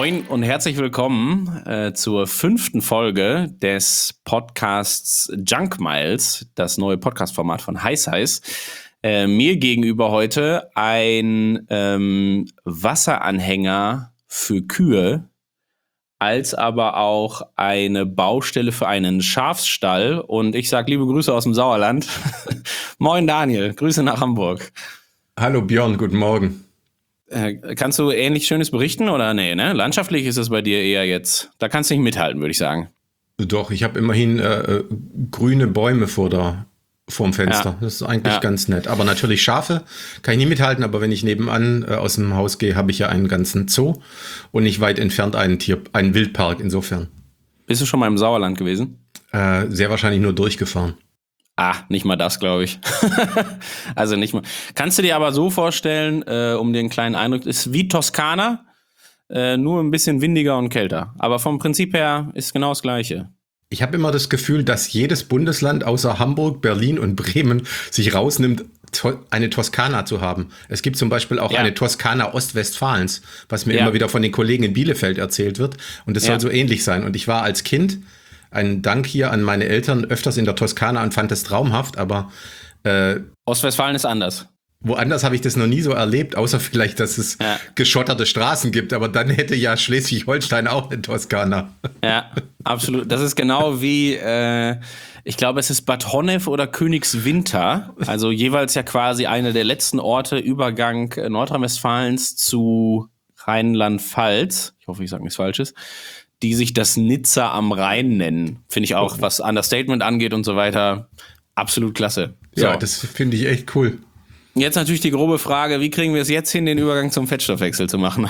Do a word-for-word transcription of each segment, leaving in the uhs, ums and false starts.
Moin und herzlich willkommen äh, zur fünften Folge des Podcasts Junk Miles, das neue Podcast-Format von Heiß Heiß. Äh, mir gegenüber heute ein ähm, Wasseranhänger für Kühe, als aber auch eine Baustelle für einen Schafsstall. Und ich sage liebe Grüße aus dem Sauerland. Moin Daniel, Grüße nach Hamburg. Hallo Björn, guten Morgen. Äh, kannst du ähnlich Schönes berichten oder nee, ne? Landschaftlich ist es bei dir eher jetzt, da kannst du nicht mithalten, würde ich sagen. Doch, ich habe immerhin äh, grüne Bäume vor der vorm Fenster. Ja. Das ist eigentlich Ja. ganz nett. Aber natürlich Schafe kann ich nie mithalten, aber wenn ich nebenan äh, aus dem Haus gehe, habe ich ja einen ganzen Zoo und nicht weit entfernt einen Tier, einen Wildpark insofern. Bist du schon mal im Sauerland gewesen? Äh, sehr wahrscheinlich nur durchgefahren. Ah, nicht mal das, glaube ich. Also nicht mal. Kannst du dir aber so vorstellen, äh, um dir einen kleinen Eindruck, ist wie Toskana, äh, nur ein bisschen windiger und kälter. Aber vom Prinzip her ist genau das Gleiche. Ich habe immer das Gefühl, dass jedes Bundesland außer Hamburg, Berlin und Bremen sich rausnimmt, to- eine Toskana zu haben. Es gibt zum Beispiel auch Ja. eine Toskana Ostwestfalens, was mir Ja. immer wieder von den Kollegen in Bielefeld erzählt wird. Und es Ja. soll so ähnlich sein. Und ich war als Kind, ein Dank hier an meine Eltern, öfters in der Toskana und fand es traumhaft, aber äh, Ostwestfalen ist anders. woanders habe ich das noch nie so erlebt, außer vielleicht, dass es Ja. geschotterte Straßen gibt. Aber dann hätte ja Schleswig-Holstein auch eine Toskana. Ja, absolut. Das ist genau wie, äh, ich glaube, es ist Bad Honnef oder Königswinter. Also jeweils ja quasi eine der letzten Orte, Übergang äh, Nordrhein-Westfalens zu Rheinland-Pfalz. Ich hoffe, ich sage nichts Falsches. Die sich das Nizza am Rhein nennen. Finde ich auch, was Understatement angeht und so weiter, absolut klasse. So. Ja, das finde ich echt cool. Jetzt natürlich die grobe Frage, wie kriegen wir es jetzt hin, den Übergang zum Fettstoffwechsel zu machen?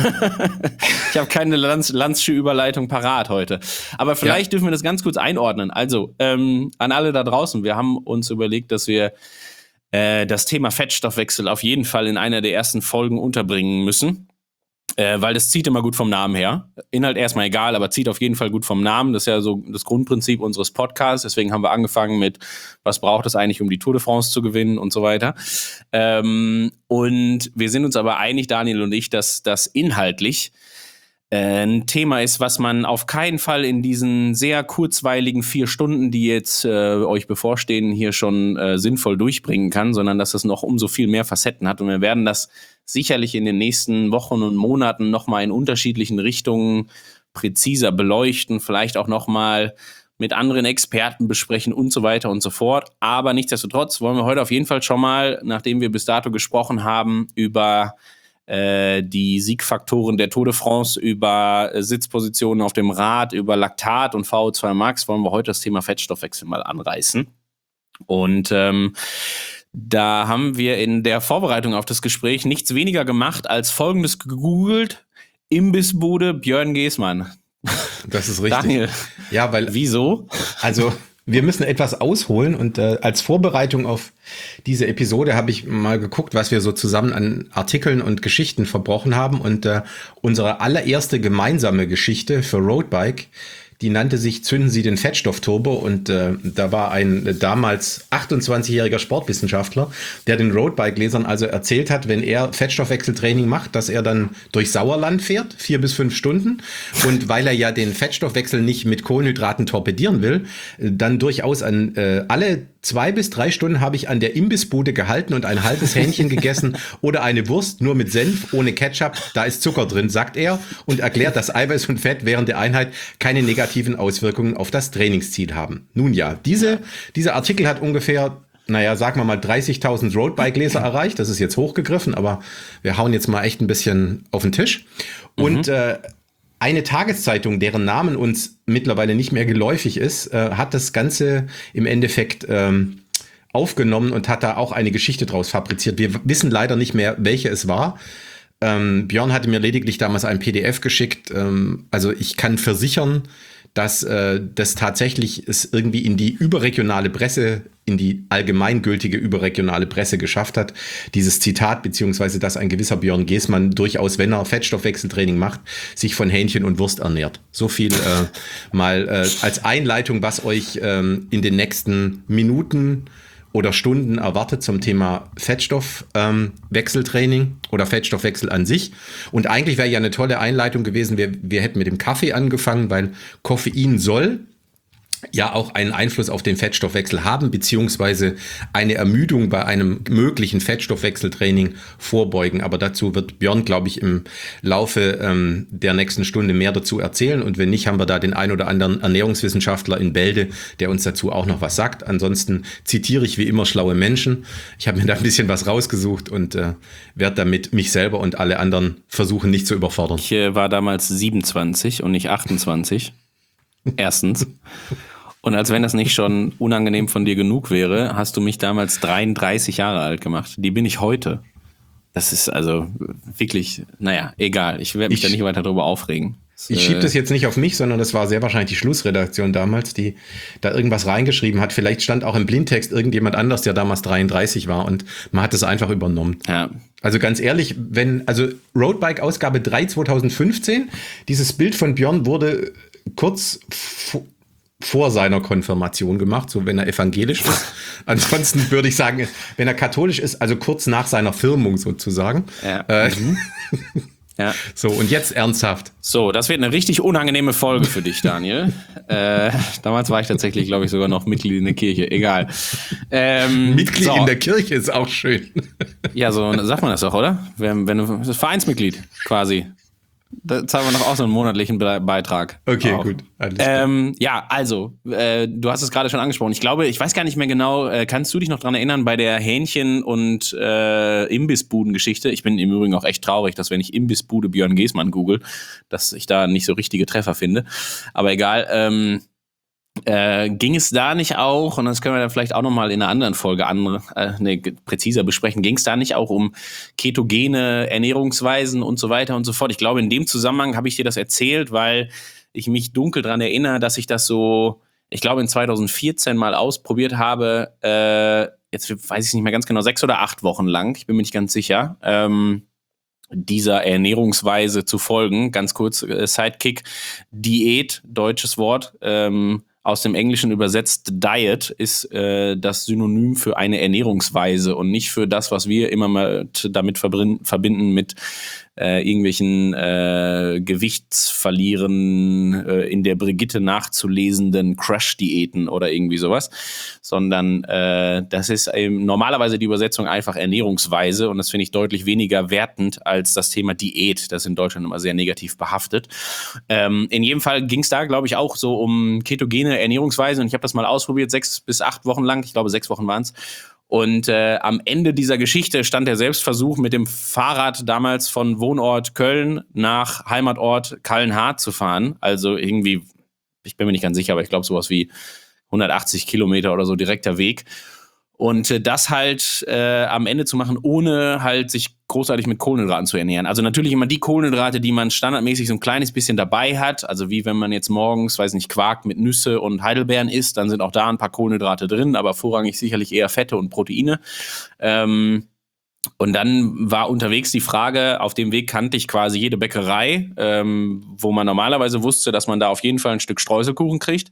Ich habe keine Lanz, Lanzsche Überleitung parat heute. Aber vielleicht Ja. dürfen wir das ganz kurz einordnen. Also, ähm, an alle da draußen, wir haben uns überlegt, dass wir äh, das Thema Fettstoffwechsel auf jeden Fall in einer der ersten Folgen unterbringen müssen. Äh, weil das zieht immer gut vom Namen her. Inhalt erstmal egal, aber zieht auf jeden Fall gut vom Namen. Das ist ja so das Grundprinzip unseres Podcasts. Deswegen haben wir angefangen mit, was braucht es eigentlich, um die Tour de France zu gewinnen und so weiter. Ähm, und wir sind uns aber einig, Daniel und ich, dass das inhaltlich äh, ein Thema ist, was man auf keinen Fall in diesen sehr kurzweiligen vier Stunden, die jetzt äh, euch bevorstehen, hier schon äh, sinnvoll durchbringen kann, sondern dass es noch umso viel mehr Facetten hat. Und wir werden das sicherlich in den nächsten Wochen und Monaten nochmal in unterschiedlichen Richtungen präziser beleuchten, vielleicht auch nochmal mit anderen Experten besprechen und so weiter und so fort. Aber nichtsdestotrotz wollen wir heute auf jeden Fall schon mal, nachdem wir bis dato gesprochen haben, über äh, die Siegfaktoren der Tour de France, über äh, Sitzpositionen auf dem Rad, über Laktat und V O zwei Max, wollen wir heute das Thema Fettstoffwechsel mal anreißen. Und ähm, da haben wir in der Vorbereitung auf das Gespräch nichts weniger gemacht als Folgendes gegoogelt: Imbissbude Björn Geßmann. Das ist richtig. Daniel, Ja, weil wieso? Also wir müssen etwas ausholen und äh, als Vorbereitung auf diese Episode habe ich mal geguckt, was wir so zusammen an Artikeln und Geschichten verbrochen haben, und äh, unsere allererste gemeinsame Geschichte für Roadbike, die nannte sich Zünden Sie den Fettstoffturbo, und äh, da war ein äh, damals achtundzwanzigjähriger Sportwissenschaftler, der den Roadbike-Lesern also erzählt hat, wenn er Fettstoffwechseltraining macht, dass er dann durch Sauerland fährt, vier bis fünf Stunden, und weil er ja den Fettstoffwechsel nicht mit Kohlenhydraten torpedieren will, äh, dann durchaus an äh, alle zwei bis drei Stunden habe ich an der Imbissbude gehalten und ein halbes Hähnchen gegessen oder eine Wurst nur mit Senf, ohne Ketchup, da ist Zucker drin, sagt er, und erklärt, dass Eiweiß und Fett während der Einheit keine negativen Auswirkungen auf das Trainingsziel haben. Nun ja, diese, dieser Artikel hat ungefähr, naja, sagen wir mal dreißigtausend Roadbike-Leser erreicht, das ist jetzt hochgegriffen, aber wir hauen jetzt mal echt ein bisschen auf den Tisch. Und mhm. äh, eine Tageszeitung, deren Namen uns mittlerweile nicht mehr geläufig ist, äh, hat das Ganze im Endeffekt ähm, aufgenommen und hat da auch eine Geschichte draus fabriziert. Wir wissen leider nicht mehr, welche es war. Ähm, Björn hatte mir lediglich damals ein P D F geschickt. Ähm, also ich kann versichern, dass äh, das tatsächlich es irgendwie in die überregionale Presse, in die allgemeingültige überregionale Presse geschafft hat, dieses Zitat, beziehungsweise dass ein gewisser Björn Geßmann durchaus, wenn er Fettstoffwechseltraining macht, sich von Hähnchen und Wurst ernährt. So viel äh, mal äh, als Einleitung, was euch ähm, in den nächsten Minuten oder Stunden erwartet zum Thema Fettstoffwechseltraining ähm, oder Fettstoffwechsel an sich. Und eigentlich wäre ja eine tolle Einleitung gewesen, wir, wir hätten mit dem Kaffee angefangen, weil Koffein soll ja auch einen Einfluss auf den Fettstoffwechsel haben, beziehungsweise eine Ermüdung bei einem möglichen Fettstoffwechseltraining vorbeugen. Aber dazu wird Björn, glaube ich, im Laufe ähm, der nächsten Stunde mehr dazu erzählen. Und wenn nicht, haben wir da den ein oder anderen Ernährungswissenschaftler in Bälde, der uns dazu auch noch was sagt. Ansonsten zitiere ich wie immer schlaue Menschen. Ich habe mir da ein bisschen was rausgesucht und äh, werde damit mich selber und alle anderen versuchen, nicht zu überfordern. Ich äh, war damals siebenundzwanzig und nicht achtundzwanzig. Erstens. Und als wenn das nicht schon unangenehm von dir genug wäre, hast du mich damals dreiunddreißig Jahre alt gemacht. Die bin ich heute. Das ist also wirklich, naja, egal. Ich werde mich ich, da nicht weiter drüber aufregen. Das, ich schiebe äh, das jetzt nicht auf mich, sondern das war sehr wahrscheinlich die Schlussredaktion damals, die da irgendwas reingeschrieben hat. Vielleicht stand auch im Blindtext irgendjemand anders, der damals dreiunddreißig war und man hat es einfach übernommen. Ja. Also ganz ehrlich, wenn, also Roadbike Ausgabe drei zweitausendfünfzehn, dieses Bild von Björn wurde kurz vor, vor seiner Konfirmation gemacht, so wenn er evangelisch ist. Ansonsten würde ich sagen, wenn er katholisch ist, also kurz nach seiner Firmung sozusagen. Ja. Äh, mhm. Ja. So, und jetzt ernsthaft. So, das wird eine richtig unangenehme Folge für dich, Daniel. äh, damals war ich tatsächlich, glaube ich, sogar noch Mitglied in der Kirche. Egal. Ähm, Mitglied so. in der Kirche ist auch schön. Ja, so sagt man das doch, oder? Wenn, wenn du, das ist Vereinsmitglied quasi. Da zahlen wir noch auch so einen monatlichen Be- Beitrag. Okay, auf. gut. Alles ähm, ja, also, äh, du hast es gerade schon angesprochen. Ich glaube, ich weiß gar nicht mehr genau, äh, kannst du dich noch dran erinnern bei der Hähnchen- und äh, Imbissbuden-Geschichte? Ich bin im Übrigen auch echt traurig, dass wenn ich Imbissbude Björn Geßmann google, dass ich da nicht so richtige Treffer finde. Aber egal, ähm, Äh, ging es da nicht auch, und das können wir dann vielleicht auch nochmal in einer anderen Folge an, äh, ne, präziser besprechen, ging es da nicht auch um ketogene Ernährungsweisen und so weiter und so fort? Ich glaube, in dem Zusammenhang habe ich dir das erzählt, weil ich mich dunkel dran erinnere, dass ich das so, ich glaube, in zweitausendvierzehn mal ausprobiert habe, äh, jetzt weiß ich nicht mehr ganz genau, sechs oder acht Wochen lang, ich bin mir nicht ganz sicher, ähm, dieser Ernährungsweise zu folgen. Ganz kurz, äh, Sidekick, Diät, deutsches Wort, ähm, aus dem Englischen übersetzt, Diet ist äh, das Synonym für eine Ernährungsweise und nicht für das, was wir immer mal damit verbrin- verbinden mit äh, irgendwelchen äh, Gewichtsverlieren äh, in der Brigitte nachzulesenden Crash-Diäten oder irgendwie sowas, sondern äh, das ist eben normalerweise die Übersetzung einfach Ernährungsweise und das finde ich deutlich weniger wertend als das Thema Diät, das ist in Deutschland immer sehr negativ behaftet. Ähm, in jedem Fall ging es da, glaube ich, auch so um ketogene Ernährungsweise und ich habe das mal ausprobiert, sechs bis acht Wochen lang, ich glaube sechs Wochen waren es. Und äh, am Ende dieser Geschichte stand der Selbstversuch, mit dem Fahrrad damals von Wohnort Köln nach Heimatort Kallenhardt zu fahren. Also irgendwie, ich bin mir nicht ganz sicher, aber ich glaube sowas wie hundertachtzig Kilometer oder so direkter Weg. Und äh, das halt äh, am Ende zu machen, ohne halt sich großartig mit Kohlenhydraten zu ernähren. Also natürlich immer die Kohlenhydrate, die man standardmäßig so ein kleines bisschen dabei hat. Also wie wenn man jetzt morgens, weiß nicht, Quark mit Nüsse und Heidelbeeren isst, dann sind auch da ein paar Kohlenhydrate drin, aber vorrangig sicherlich eher Fette und Proteine. Ähm, Und dann war unterwegs die Frage, auf dem Weg kannte ich quasi jede Bäckerei, ähm, wo man normalerweise wusste, dass man da auf jeden Fall ein Stück Streuselkuchen kriegt,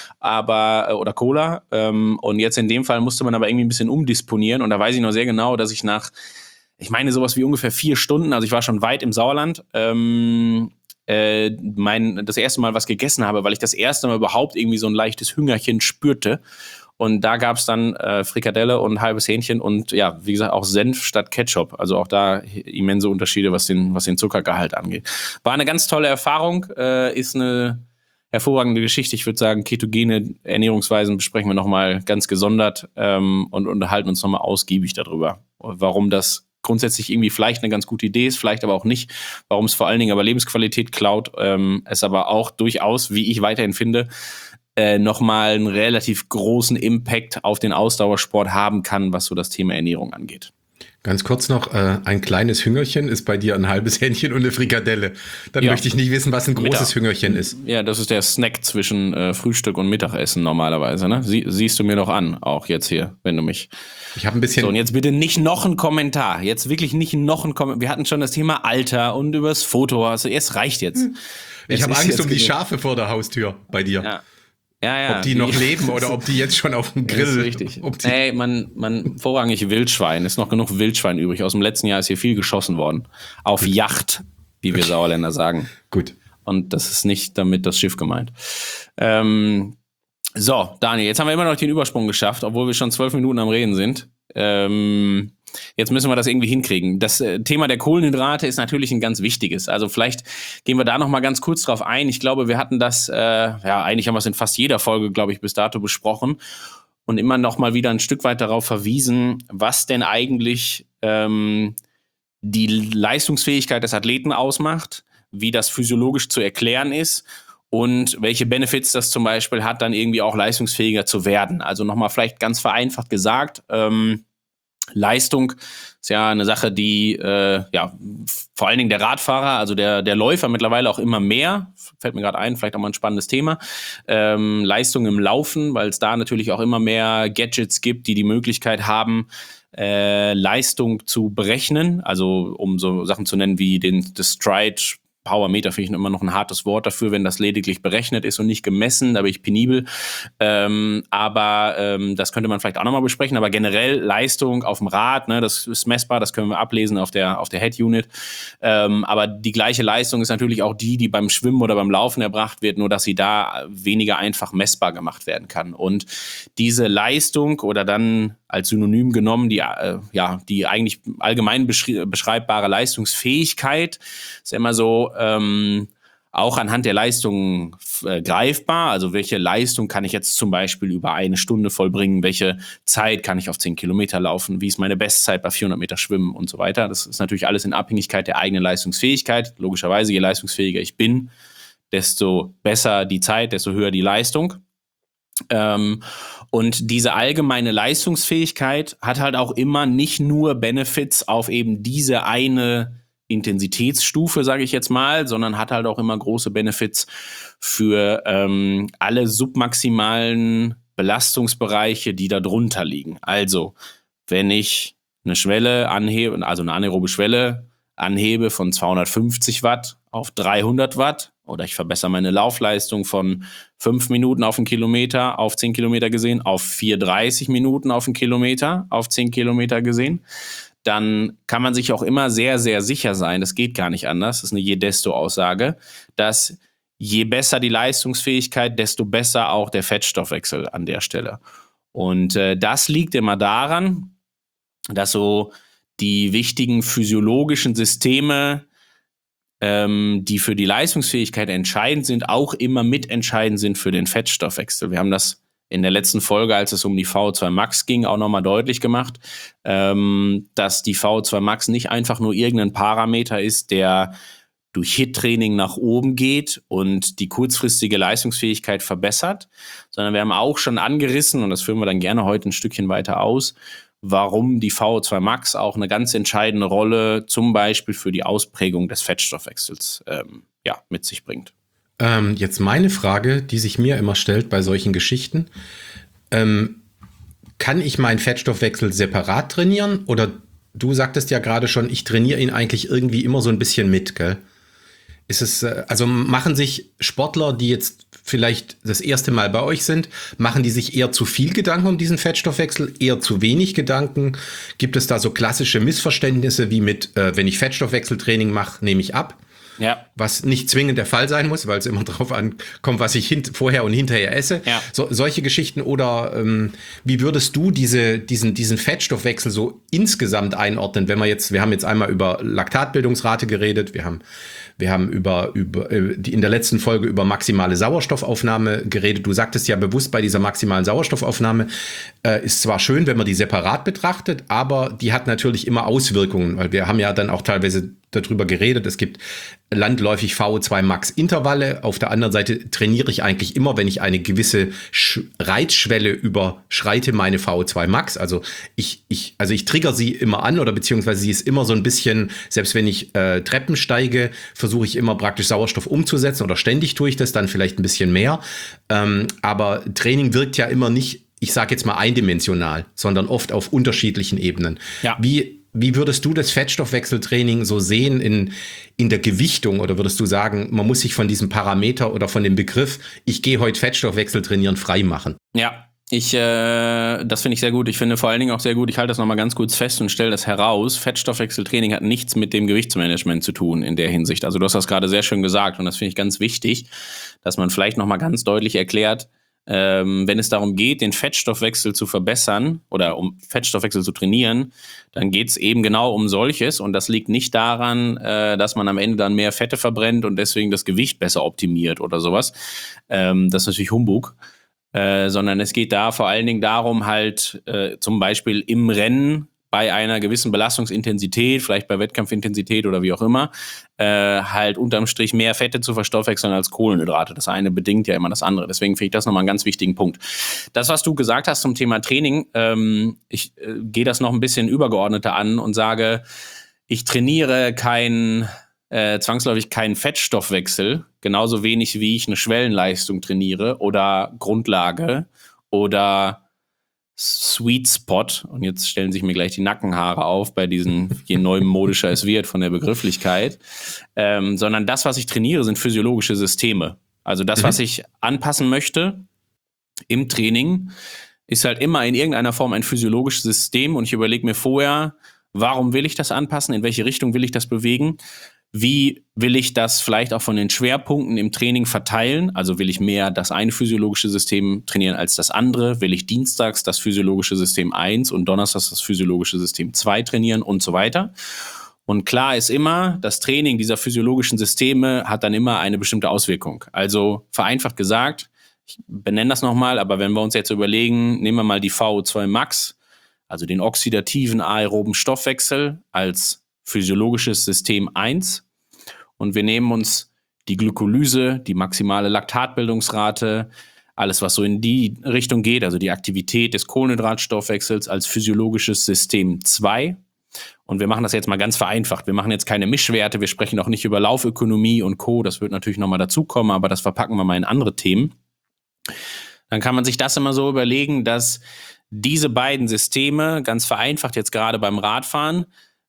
aber oder Cola. Ähm, und jetzt in dem Fall musste man aber irgendwie ein bisschen umdisponieren. Und da weiß ich noch sehr genau, dass ich nach, ich meine sowas wie ungefähr vier Stunden, also ich war schon weit im Sauerland, ähm, äh, mein, das erste Mal was gegessen habe, weil ich das erste Mal überhaupt irgendwie so ein leichtes Hüngerchen spürte. Und da gab es dann äh, Frikadelle und halbes Hähnchen und ja, wie gesagt, auch Senf statt Ketchup. Also auch da immense Unterschiede, was den, was den Zuckergehalt angeht. War eine ganz tolle Erfahrung, äh, ist eine hervorragende Geschichte. Ich würde sagen, ketogene Ernährungsweisen besprechen wir nochmal ganz gesondert ähm, und unterhalten uns nochmal ausgiebig darüber, warum das grundsätzlich irgendwie vielleicht eine ganz gute Idee ist, vielleicht aber auch nicht, warum es vor allen Dingen aber Lebensqualität klaut, ähm, es aber auch durchaus, wie ich weiterhin finde, Äh, nochmal einen relativ großen Impact auf den Ausdauersport haben kann, was so das Thema Ernährung angeht. Ganz kurz noch, äh, ein kleines Hüngerchen ist bei dir ein halbes Hähnchen und eine Frikadelle. Dann ja. möchte ich nicht wissen, was ein großes Mittag. Hüngerchen ist. Ja, das ist der Snack zwischen äh, Frühstück und Mittagessen normalerweise. Ne? Sie, siehst du mir doch an, auch jetzt hier, wenn du mich... Ich habe ein bisschen... So, und jetzt bitte nicht noch ein Kommentar. Jetzt wirklich nicht noch ein Kommentar. Wir hatten schon das Thema Alter und übers Foto. Also es reicht jetzt. Hm. Ich habe Angst um die Schafe vor der Haustür bei dir. Ja. Ja, ja. Ob die, die noch leben oder ob die jetzt schon auf dem Grill. Das ist richtig. Nee, man, man, vorrangig Wildschwein. Ist noch genug Wildschwein übrig. Aus dem letzten Jahr ist hier viel geschossen worden. Auf Gut. Yacht, wie wir Sauerländer sagen. Gut. Und das ist nicht damit das Schiff gemeint. Ähm, so, Daniel, jetzt haben wir immer noch den Übersprung geschafft, obwohl wir schon zwölf Minuten am Reden sind. Ähm, jetzt müssen wir das irgendwie hinkriegen. Das äh, Thema der Kohlenhydrate ist natürlich ein ganz wichtiges. Also vielleicht gehen wir da noch mal ganz kurz drauf ein. Ich glaube, wir hatten das, äh, ja, eigentlich haben wir es in fast jeder Folge, glaube ich, bis dato besprochen und immer noch mal wieder ein Stück weit darauf verwiesen, was denn eigentlich ähm, die Leistungsfähigkeit des Athleten ausmacht, wie das physiologisch zu erklären ist und welche Benefits das zum Beispiel hat, dann irgendwie auch leistungsfähiger zu werden. Also nochmal vielleicht ganz vereinfacht gesagt, ähm, Leistung ist ja eine Sache, die äh, ja vor allen Dingen der Radfahrer, also der der Läufer mittlerweile auch immer mehr, fällt mir gerade ein, vielleicht auch mal ein spannendes Thema, ähm, Leistung im Laufen, weil es da natürlich auch immer mehr Gadgets gibt, die die Möglichkeit haben, äh, Leistung zu berechnen, also um so Sachen zu nennen wie den das Stride Powermeter finde ich immer noch ein hartes Wort dafür, wenn das lediglich berechnet ist und nicht gemessen, da bin ich penibel. Ähm, aber ähm, das könnte man vielleicht auch nochmal besprechen. Aber generell Leistung auf dem Rad, ne, das ist messbar, das können wir ablesen auf der auf der Head-Unit. Ähm, aber die gleiche Leistung ist natürlich auch die, die beim Schwimmen oder beim Laufen erbracht wird, nur dass sie da weniger einfach messbar gemacht werden kann. Und diese Leistung oder dann als Synonym genommen, die äh, ja die eigentlich allgemein beschri- beschreibbare Leistungsfähigkeit ist ja immer so ähm, auch anhand der Leistung äh, greifbar. Also welche Leistung kann ich jetzt zum Beispiel über eine Stunde vollbringen? Welche Zeit kann ich auf zehn Kilometer laufen? Wie ist meine Bestzeit bei vierhundert Meter Schwimmen und so weiter? Das ist natürlich alles in Abhängigkeit der eigenen Leistungsfähigkeit. Logischerweise, je leistungsfähiger ich bin, desto besser die Zeit, desto höher die Leistung. Ähm, und diese allgemeine Leistungsfähigkeit hat halt auch immer nicht nur Benefits auf eben diese eine Intensitätsstufe, sage ich jetzt mal, sondern hat halt auch immer große Benefits für ähm, alle submaximalen Belastungsbereiche, die da drunter liegen. Also, wenn ich eine Schwelle anhebe, also eine anaerobe Schwelle anhebe von zweihundertfünfzig Watt auf dreihundert Watt, oder ich verbessere meine Laufleistung von fünf Minuten auf einen Kilometer auf zehn Kilometer gesehen auf vier Stunden dreißig Minuten auf einen Kilometer auf zehn Kilometer gesehen, dann kann man sich auch immer sehr, sehr sicher sein, das geht gar nicht anders, das ist eine Je-Desto-Aussage, dass je besser die Leistungsfähigkeit, desto besser auch der Fettstoffwechsel an der Stelle. Und äh, das liegt immer daran, dass so die wichtigen physiologischen Systeme, ähm, die für die Leistungsfähigkeit entscheidend sind, auch immer mitentscheidend sind für den Fettstoffwechsel. Wir haben das in der letzten Folge, als es um die V O zwei Max ging, auch nochmal deutlich gemacht, ähm, dass die V O zwei Max nicht einfach nur irgendein Parameter ist, der durch H I I T-Training nach oben geht und die kurzfristige Leistungsfähigkeit verbessert, sondern wir haben auch schon angerissen, und das führen wir dann gerne heute ein Stückchen weiter aus, warum die V O zwei Max auch eine ganz entscheidende Rolle zum Beispiel für die Ausprägung des Fettstoffwechsels ähm, ja, mit sich bringt. Ähm, jetzt meine Frage, die sich mir immer stellt bei solchen Geschichten. Ähm, kann ich meinen Fettstoffwechsel separat trainieren? Oder du sagtest ja gerade schon, ich trainiere ihn eigentlich irgendwie immer so ein bisschen mit, gell? Ist es, also machen sich Sportler, die jetzt vielleicht das erste Mal bei euch sind, machen die sich eher zu viel Gedanken um diesen Fettstoffwechsel, eher zu wenig Gedanken? Gibt es da so klassische Missverständnisse wie mit, äh, wenn ich Fettstoffwechseltraining mache, nehme ich ab? Ja. Was nicht zwingend der Fall sein muss, weil es immer drauf ankommt, was ich hint- vorher und hinterher esse. Ja. So, solche Geschichten. Oder ähm, wie würdest du diese, diesen, diesen Fettstoffwechsel so insgesamt einordnen? Wenn wir jetzt, wir haben jetzt einmal über Laktatbildungsrate geredet, wir haben, wir haben über, über äh, die in der letzten Folge über maximale Sauerstoffaufnahme geredet. Du sagtest ja bewusst, bei dieser maximalen Sauerstoffaufnahme äh, ist zwar schön, wenn man die separat betrachtet, aber die hat natürlich immer Auswirkungen, weil wir haben ja dann auch teilweise darüber geredet. Es gibt landläufig V O zwei Max Intervalle. Auf der anderen Seite trainiere ich eigentlich immer, wenn ich eine gewisse Sch- Reizschwelle überschreite, meine V O zwei Max. Also ich, ich, also ich trigger sie immer an, oder beziehungsweise sie ist immer so ein bisschen, selbst wenn ich äh, Treppen steige, versuche ich immer praktisch Sauerstoff umzusetzen, oder ständig tue ich das, dann vielleicht ein bisschen mehr. Ähm, aber Training wirkt ja immer nicht, ich sage jetzt mal eindimensional, sondern oft auf unterschiedlichen Ebenen. Ja. Wie wie würdest du das Fettstoffwechseltraining so sehen in, in der Gewichtung? Oder würdest du sagen, man muss sich von diesem Parameter oder von dem Begriff, ich gehe heute Fettstoffwechsel trainieren, frei machen? Ja, ich, äh, das finde ich sehr gut. Ich finde vor allen Dingen auch sehr gut, ich halte das nochmal ganz kurz fest und stelle das heraus. Fettstoffwechseltraining hat nichts mit dem Gewichtsmanagement zu tun in der Hinsicht. Also du hast das gerade sehr schön gesagt und das finde ich ganz wichtig, dass man vielleicht nochmal ganz deutlich erklärt, Ähm, wenn es darum geht, den Fettstoffwechsel zu verbessern oder um Fettstoffwechsel zu trainieren, dann geht es eben genau um solches und das liegt nicht daran, äh, dass man am Ende dann mehr Fette verbrennt und deswegen das Gewicht besser optimiert oder sowas. Ähm, das ist natürlich Humbug. Äh, sondern es geht da vor allen Dingen darum, halt äh, zum Beispiel im Rennen bei einer gewissen Belastungsintensität, vielleicht bei Wettkampfintensität oder wie auch immer, äh, halt unterm Strich mehr Fette zu verstoffwechseln als Kohlenhydrate. Das eine bedingt ja immer das andere. Deswegen finde ich das nochmal einen ganz wichtigen Punkt. Das, was du gesagt hast zum Thema Training, ähm, ich äh, gehe das noch ein bisschen übergeordneter an und sage, ich trainiere kein, äh, zwangsläufig keinen Fettstoffwechsel, genauso wenig wie ich eine Schwellenleistung trainiere oder Grundlage oder Sweet Spot, und jetzt stellen sich mir gleich die Nackenhaare auf bei diesen, je neumodischer es wird von der Begrifflichkeit, ähm, sondern das, was ich trainiere, sind physiologische Systeme. Also das, mhm. was ich anpassen möchte im Training, ist halt immer in irgendeiner Form ein physiologisches System und ich überlege mir vorher, warum will ich das anpassen, in welche Richtung will ich das bewegen, wie will ich das vielleicht auch von den Schwerpunkten im Training verteilen? Also will ich mehr das eine physiologische System trainieren als das andere? Will ich dienstags das physiologische System eins und donnerstags das physiologische System zwei trainieren und so weiter? Und klar ist immer, das Training dieser physiologischen Systeme hat dann immer eine bestimmte Auswirkung. Also vereinfacht gesagt, ich benenne das nochmal, aber wenn wir uns jetzt überlegen, nehmen wir mal die V O zwei Max, also den oxidativen aeroben Stoffwechsel als physiologisches System eins und wir nehmen uns die Glykolyse, die maximale Laktatbildungsrate, alles was so in die Richtung geht, also die Aktivität des Kohlenhydratstoffwechsels als physiologisches System zwei und wir machen das jetzt mal ganz vereinfacht. Wir machen jetzt keine Mischwerte, wir sprechen auch nicht über Laufökonomie und Co., das wird natürlich nochmal dazukommen, aber das verpacken wir mal in andere Themen. Dann kann man sich das immer so überlegen, dass diese beiden Systeme, ganz vereinfacht jetzt gerade beim Radfahren,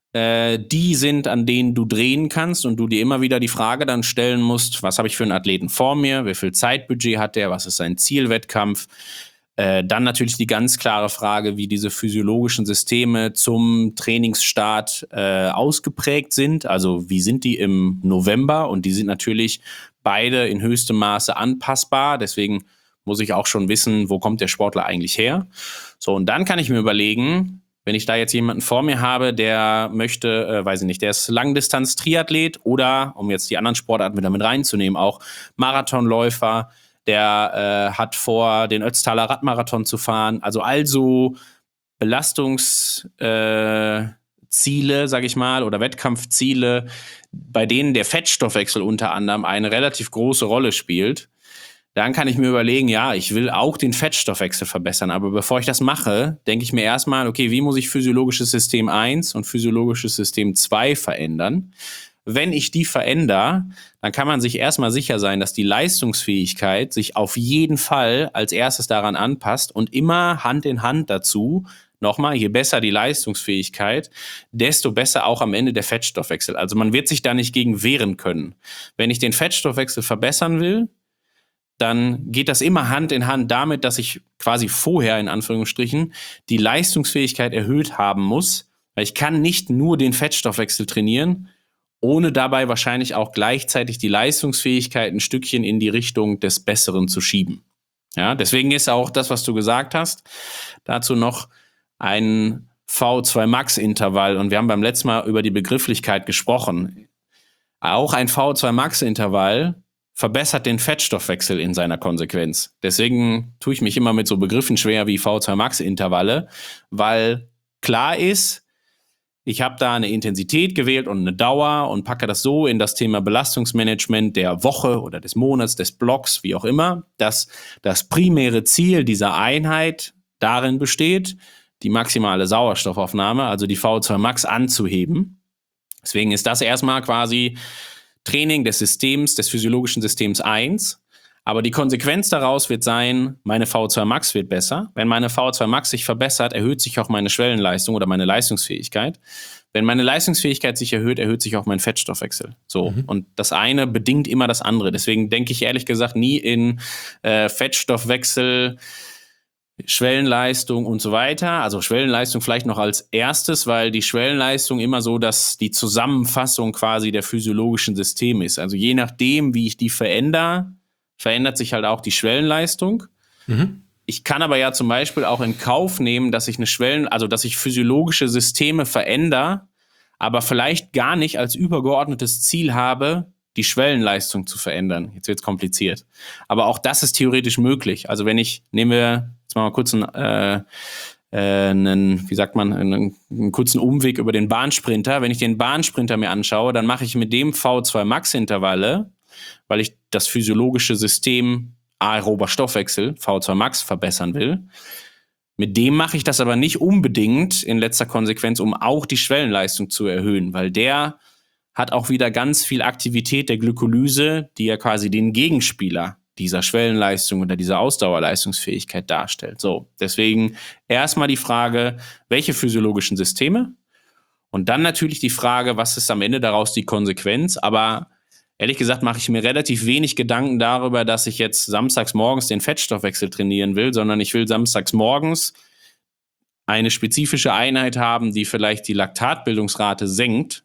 die sind, an denen du drehen kannst und du dir immer wieder die Frage dann stellen musst, was habe ich für einen Athleten vor mir, wie viel Zeitbudget hat der, was ist sein Zielwettkampf. Äh, dann natürlich die ganz klare Frage, wie diese physiologischen Systeme zum Trainingsstart äh, ausgeprägt sind, also wie sind die im November und die sind natürlich beide in höchstem Maße anpassbar, deswegen muss ich auch schon wissen, wo kommt der Sportler eigentlich her. So, und dann kann ich mir überlegen, wenn ich da jetzt jemanden vor mir habe, der möchte, äh, weiß ich nicht, der ist Langdistanz-Triathlet oder, um jetzt die anderen Sportarten wieder mit reinzunehmen, auch Marathonläufer, der äh, hat vor, den Ötztaler Radmarathon zu fahren. Also also Belastungsziele, äh, sage ich mal, oder Wettkampfziele, bei denen der Fettstoffwechsel unter anderem eine relativ große Rolle spielt. Dann kann ich mir überlegen, ja, ich will auch den Fettstoffwechsel verbessern. Aber bevor ich das mache, denke ich mir erstmal, okay, wie muss ich physiologisches System eins und physiologisches System zwei verändern? Wenn ich die verändere, dann kann man sich erstmal sicher sein, dass die Leistungsfähigkeit sich auf jeden Fall als erstes daran anpasst und immer Hand in Hand dazu, nochmal, je besser die Leistungsfähigkeit, desto besser auch am Ende der Fettstoffwechsel. Also man wird sich da nicht gegen wehren können. Wenn ich den Fettstoffwechsel verbessern will, dann geht das immer Hand in Hand damit, dass ich quasi vorher, in Anführungsstrichen, die Leistungsfähigkeit erhöht haben muss, weil ich kann nicht nur den Fettstoffwechsel trainieren, ohne dabei wahrscheinlich auch gleichzeitig die Leistungsfähigkeit ein Stückchen in die Richtung des Besseren zu schieben. Ja, deswegen ist auch das, was du gesagt hast, dazu noch ein V O zwei Max Intervall und wir haben beim letzten Mal über die Begrifflichkeit gesprochen. Auch ein V O zwei Max Intervall verbessert den Fettstoffwechsel in seiner Konsequenz. Deswegen tue ich mich immer mit so Begriffen schwer wie V O zwei Max Intervalle, weil klar ist, ich habe da eine Intensität gewählt und eine Dauer und packe das so in das Thema Belastungsmanagement der Woche oder des Monats, des Blocks, wie auch immer, dass das primäre Ziel dieser Einheit darin besteht, die maximale Sauerstoffaufnahme, also die V O zwei Max, anzuheben. Deswegen ist das erstmal quasi Training des Systems, des physiologischen Systems eins. Aber die Konsequenz daraus wird sein, meine V O zwei Max wird besser. Wenn meine V O zwei Max sich verbessert, erhöht sich auch meine Schwellenleistung oder meine Leistungsfähigkeit. Wenn meine Leistungsfähigkeit sich erhöht, erhöht sich auch mein Fettstoffwechsel. So. Mhm. Und das eine bedingt immer das andere. Deswegen denke ich ehrlich gesagt nie in äh, Fettstoffwechsel, Schwellenleistung und so weiter. Also Schwellenleistung vielleicht noch als erstes, weil die Schwellenleistung immer so, dass die Zusammenfassung quasi der physiologischen Systeme ist. Also je nachdem, wie ich die verändere, verändert sich halt auch die Schwellenleistung. Mhm. Ich kann aber ja zum Beispiel auch in Kauf nehmen, dass ich eine Schwellen, also dass ich physiologische Systeme verändere, aber vielleicht gar nicht als übergeordnetes Ziel habe, die Schwellenleistung zu verändern. Jetzt wird es kompliziert. Aber auch das ist theoretisch möglich. Also wenn ich, nehmen wir jetzt mal kurz einen, äh, äh, einen wie sagt man, einen, einen kurzen Umweg über den Bahnsprinter. Wenn ich den Bahnsprinter mir anschaue, dann mache ich mit dem V O zwei Max Intervalle, weil ich das physiologische System aerober Stoffwechsel, V O zwei Max, verbessern will. Mit dem mache ich das aber nicht unbedingt in letzter Konsequenz, um auch die Schwellenleistung zu erhöhen, weil der hat auch wieder ganz viel Aktivität der Glykolyse, die ja quasi den Gegenspieler dieser Schwellenleistung oder dieser Ausdauerleistungsfähigkeit darstellt. So, deswegen erstmal die Frage, welche physiologischen Systeme? Und dann natürlich die Frage, was ist am Ende daraus die Konsequenz? Aber ehrlich gesagt mache ich mir relativ wenig Gedanken darüber, dass ich jetzt samstags morgens den Fettstoffwechsel trainieren will, sondern ich will samstags morgens eine spezifische Einheit haben, die vielleicht die Laktatbildungsrate senkt.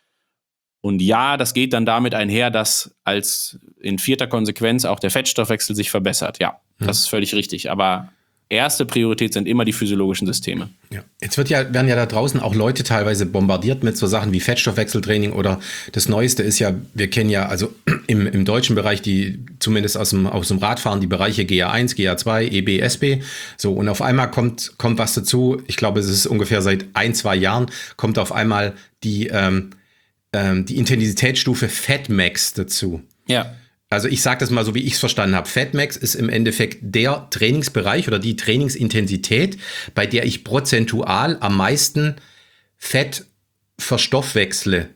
Und ja, das geht dann damit einher, dass als in vierter Konsequenz auch der Fettstoffwechsel sich verbessert. Ja, hm. das ist völlig richtig. Aber erste Priorität sind immer die physiologischen Systeme. Ja. Jetzt wird ja, werden ja da draußen auch Leute teilweise bombardiert mit so Sachen wie Fettstoffwechseltraining oder das Neueste ist ja, wir kennen ja also im, im deutschen Bereich die, zumindest aus dem, aus dem Radfahren, die Bereiche G A eins, G A zwei, E B, S B. So, und auf einmal kommt, kommt was dazu. Ich glaube, es ist ungefähr seit ein, zwei Jahren kommt auf einmal die, ähm, ähm, die Intensitätsstufe Fatmax dazu. Ja. Also ich sage das mal so, wie ich es verstanden habe. Fatmax ist im Endeffekt der Trainingsbereich oder die Trainingsintensität, bei der ich prozentual am meisten Fett verstoffwechsle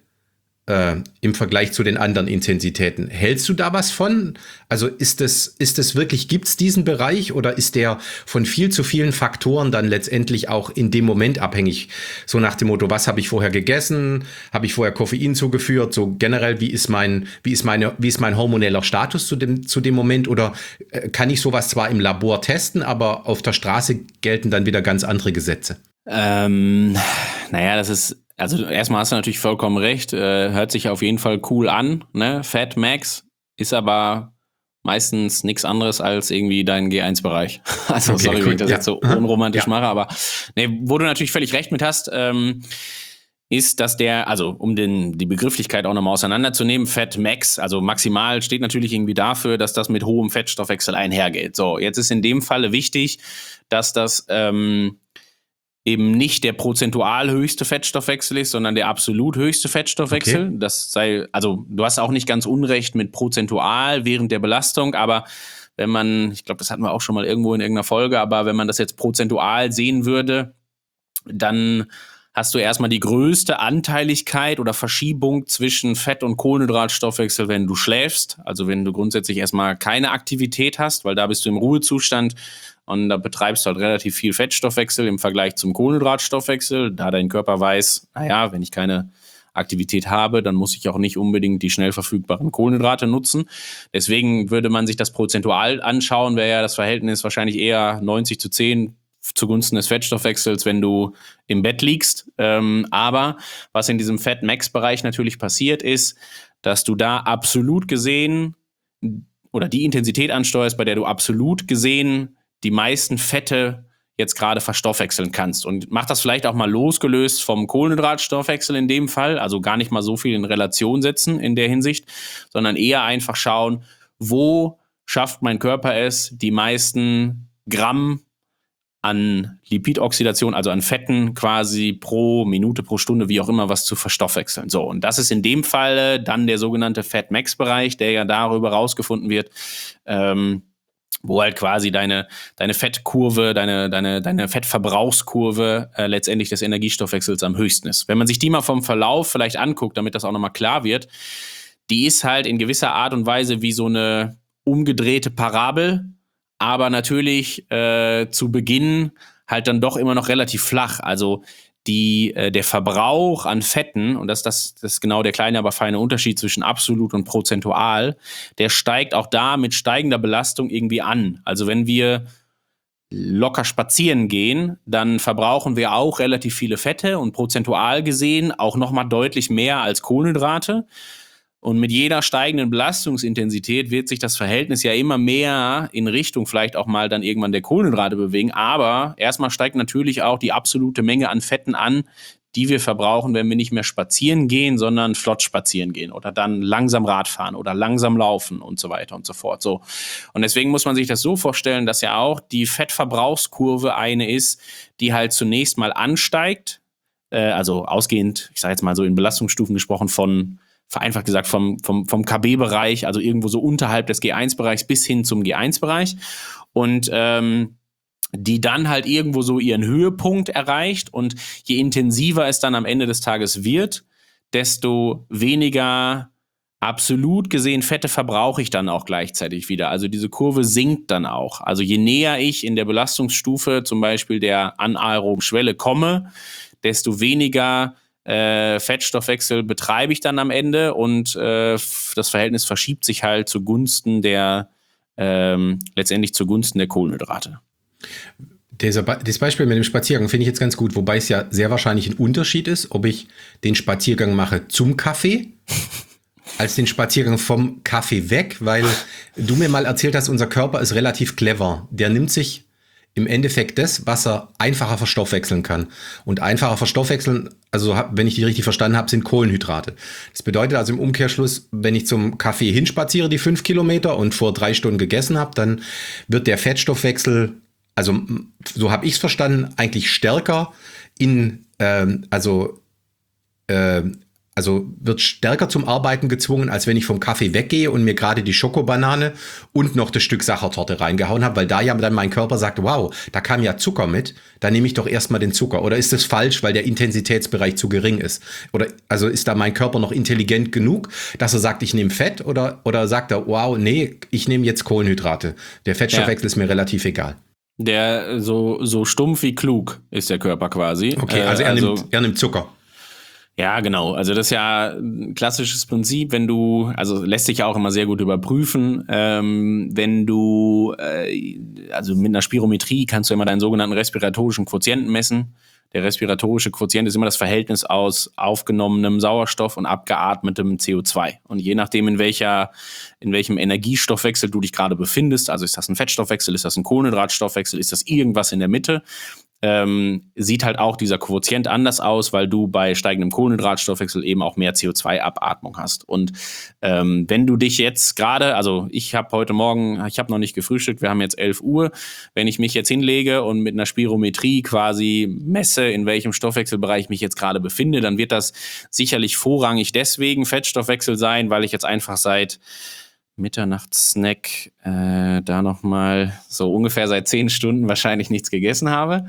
äh, im Vergleich zu den anderen Intensitäten. Hältst du da was von? Also ist das, ist das wirklich, gibt es diesen Bereich oder ist der von viel zu vielen Faktoren dann letztendlich auch in dem Moment abhängig? So nach dem Motto, was habe ich vorher gegessen? Habe ich vorher Koffein zugeführt? So generell, wie ist mein, wie ist meine, wie ist mein hormoneller Status zu dem, zu dem Moment? Oder äh, kann ich sowas zwar im Labor testen, aber auf der Straße gelten dann wieder ganz andere Gesetze? Ähm, naja, das ist, also erstmal hast du natürlich vollkommen recht, äh, hört sich auf jeden Fall cool an, ne? Fatmax ist aber meistens nichts anderes als irgendwie dein G eins Bereich. Also okay, sorry, cool. wenn ich das ja. jetzt so unromantisch ja. mache, aber ne, wo du natürlich völlig recht mit hast, ähm, ist, dass der, also um den, die Begrifflichkeit auch nochmal auseinanderzunehmen, Fatmax, also maximal steht natürlich irgendwie dafür, dass das mit hohem Fettstoffwechsel einhergeht. So, jetzt ist in dem Falle wichtig, dass das ähm, eben nicht der prozentual höchste Fettstoffwechsel ist, sondern der absolut höchste Fettstoffwechsel. Okay. Das sei, also du hast auch nicht ganz unrecht mit prozentual während der Belastung, aber wenn man, ich glaube, das hatten wir auch schon mal irgendwo in irgendeiner Folge, aber wenn man das jetzt prozentual sehen würde, dann hast du erstmal die größte Anteiligkeit oder Verschiebung zwischen Fett- und Kohlenhydratstoffwechsel, wenn du schläfst. Also wenn du grundsätzlich erstmal keine Aktivität hast, weil da bist du im Ruhezustand und da betreibst du halt relativ viel Fettstoffwechsel im Vergleich zum Kohlenhydratstoffwechsel, da dein Körper weiß, naja, wenn ich keine Aktivität habe, dann muss ich auch nicht unbedingt die schnell verfügbaren Kohlenhydrate nutzen. Deswegen würde man sich das prozentual anschauen, wäre ja das Verhältnis wahrscheinlich eher neunzig zu zehn zugunsten des Fettstoffwechsels, wenn du im Bett liegst. Ähm, aber was in diesem Fat-Max-Bereich natürlich passiert ist, dass du da absolut gesehen oder die Intensität ansteuerst, bei der du absolut gesehen die meisten Fette jetzt gerade verstoffwechseln kannst. Und mach das vielleicht auch mal losgelöst vom Kohlenhydratstoffwechsel in dem Fall, also gar nicht mal so viel in Relation setzen in der Hinsicht, sondern eher einfach schauen, wo schafft mein Körper es, die meisten Gramm an Lipidoxidation, also an Fetten quasi pro Minute, pro Stunde, wie auch immer, was zu verstoffwechseln. So, und das ist in dem Fall dann der sogenannte Fat-Max-Bereich, der ja darüber rausgefunden wird, ähm, wo halt quasi deine, deine Fettkurve, deine, deine, deine Fettverbrauchskurve äh, letztendlich des Energiestoffwechsels am höchsten ist. Wenn man sich die mal vom Verlauf vielleicht anguckt, damit das auch nochmal klar wird, die ist halt in gewisser Art und Weise wie so eine umgedrehte Parabel, aber natürlich äh, zu Beginn halt dann doch immer noch relativ flach. Also die, äh, der Verbrauch an Fetten, und das, das, das ist genau der kleine, aber feine Unterschied zwischen absolut und prozentual, der steigt auch da mit steigender Belastung irgendwie an. Also wenn wir locker spazieren gehen, dann verbrauchen wir auch relativ viele Fette und prozentual gesehen auch nochmal deutlich mehr als Kohlenhydrate. Und mit jeder steigenden Belastungsintensität wird sich das Verhältnis ja immer mehr in Richtung vielleicht auch mal dann irgendwann der Kohlenhydrate bewegen. Aber erstmal steigt natürlich auch die absolute Menge an Fetten an, die wir verbrauchen, wenn wir nicht mehr spazieren gehen, sondern flott spazieren gehen oder dann langsam Rad fahren oder langsam laufen und so weiter und so fort. So. Und deswegen muss man sich das so vorstellen, dass ja auch die Fettverbrauchskurve eine ist, die halt zunächst mal ansteigt, äh, also ausgehend, ich sage jetzt mal so in Belastungsstufen gesprochen, von vereinfacht gesagt vom, vom, vom K B-Bereich, also irgendwo so unterhalb des G eins Bereichs bis hin zum G eins Bereich. Und ähm, die dann halt irgendwo so ihren Höhepunkt erreicht. Und je intensiver es dann am Ende des Tages wird, desto weniger absolut gesehen Fette verbrauche ich dann auch gleichzeitig wieder. Also diese Kurve sinkt dann auch. Also je näher ich in der Belastungsstufe zum Beispiel der anaeroben Schwelle komme, desto weniger Äh, Fettstoffwechsel betreibe ich dann am Ende und äh, das Verhältnis verschiebt sich halt zugunsten der, ähm, letztendlich zugunsten der Kohlenhydrate. Dieser Be- das Beispiel mit dem Spaziergang finde ich jetzt ganz gut, wobei es ja sehr wahrscheinlich ein Unterschied ist, ob ich den Spaziergang mache zum Kaffee als den Spaziergang vom Kaffee weg, weil du mir mal erzählt hast, unser Körper ist relativ clever. Der nimmt sich im Endeffekt das, was er einfacher verstoffwechseln kann. Und einfacher verstoffwechseln, also wenn ich die richtig verstanden habe, sind Kohlenhydrate. Das bedeutet also im Umkehrschluss, wenn ich zum Kaffee hinspaziere, die fünf Kilometer und vor drei Stunden gegessen habe, dann wird der Fettstoffwechsel, also so habe ich es verstanden, eigentlich stärker in, ähm, also äh, Also wird stärker zum Arbeiten gezwungen, als wenn ich vom Kaffee weggehe und mir gerade die Schokobanane und noch das Stück Sachertorte reingehauen habe, weil da ja dann mein Körper sagt, wow, da kam ja Zucker mit, dann nehme ich doch erstmal den Zucker. Oder ist das falsch, weil der Intensitätsbereich zu gering ist? Oder also ist da mein Körper noch intelligent genug, dass er sagt, ich nehme Fett? Oder, oder sagt er, wow, nee, ich nehme jetzt Kohlenhydrate. Der Fettstoffwechsel ja. ist mir relativ egal. Der so, so stumpf wie klug ist der Körper quasi. Okay, also er, also, nimmt, er nimmt Zucker. Ja, genau. Also das ist ja ein klassisches Prinzip, wenn du, also lässt sich ja auch immer sehr gut überprüfen, ähm, wenn du, äh, also mit einer Spirometrie kannst du immer deinen sogenannten respiratorischen Quotienten messen. Der respiratorische Quotient ist immer das Verhältnis aus aufgenommenem Sauerstoff und abgeatmetem C O zwei. Und je nachdem, in welcher, in welchem Energiestoffwechsel du dich gerade befindest, also ist das ein Fettstoffwechsel, ist das ein Kohlenhydratstoffwechsel, ist das irgendwas in der Mitte, Ähm, sieht halt auch dieser Quotient anders aus, weil du bei steigendem Kohlenhydratstoffwechsel eben auch mehr C O zwei Abatmung hast. Und ähm, wenn du dich jetzt gerade, also ich habe heute Morgen, ich habe noch nicht gefrühstückt, wir haben jetzt elf Uhr, wenn ich mich jetzt hinlege und mit einer Spirometrie quasi messe, in welchem Stoffwechselbereich ich mich jetzt gerade befinde, dann wird das sicherlich vorrangig deswegen Fettstoffwechsel sein, weil ich jetzt einfach seit Mitternachtssnack, äh, da nochmal so ungefähr seit zehn Stunden wahrscheinlich nichts gegessen habe.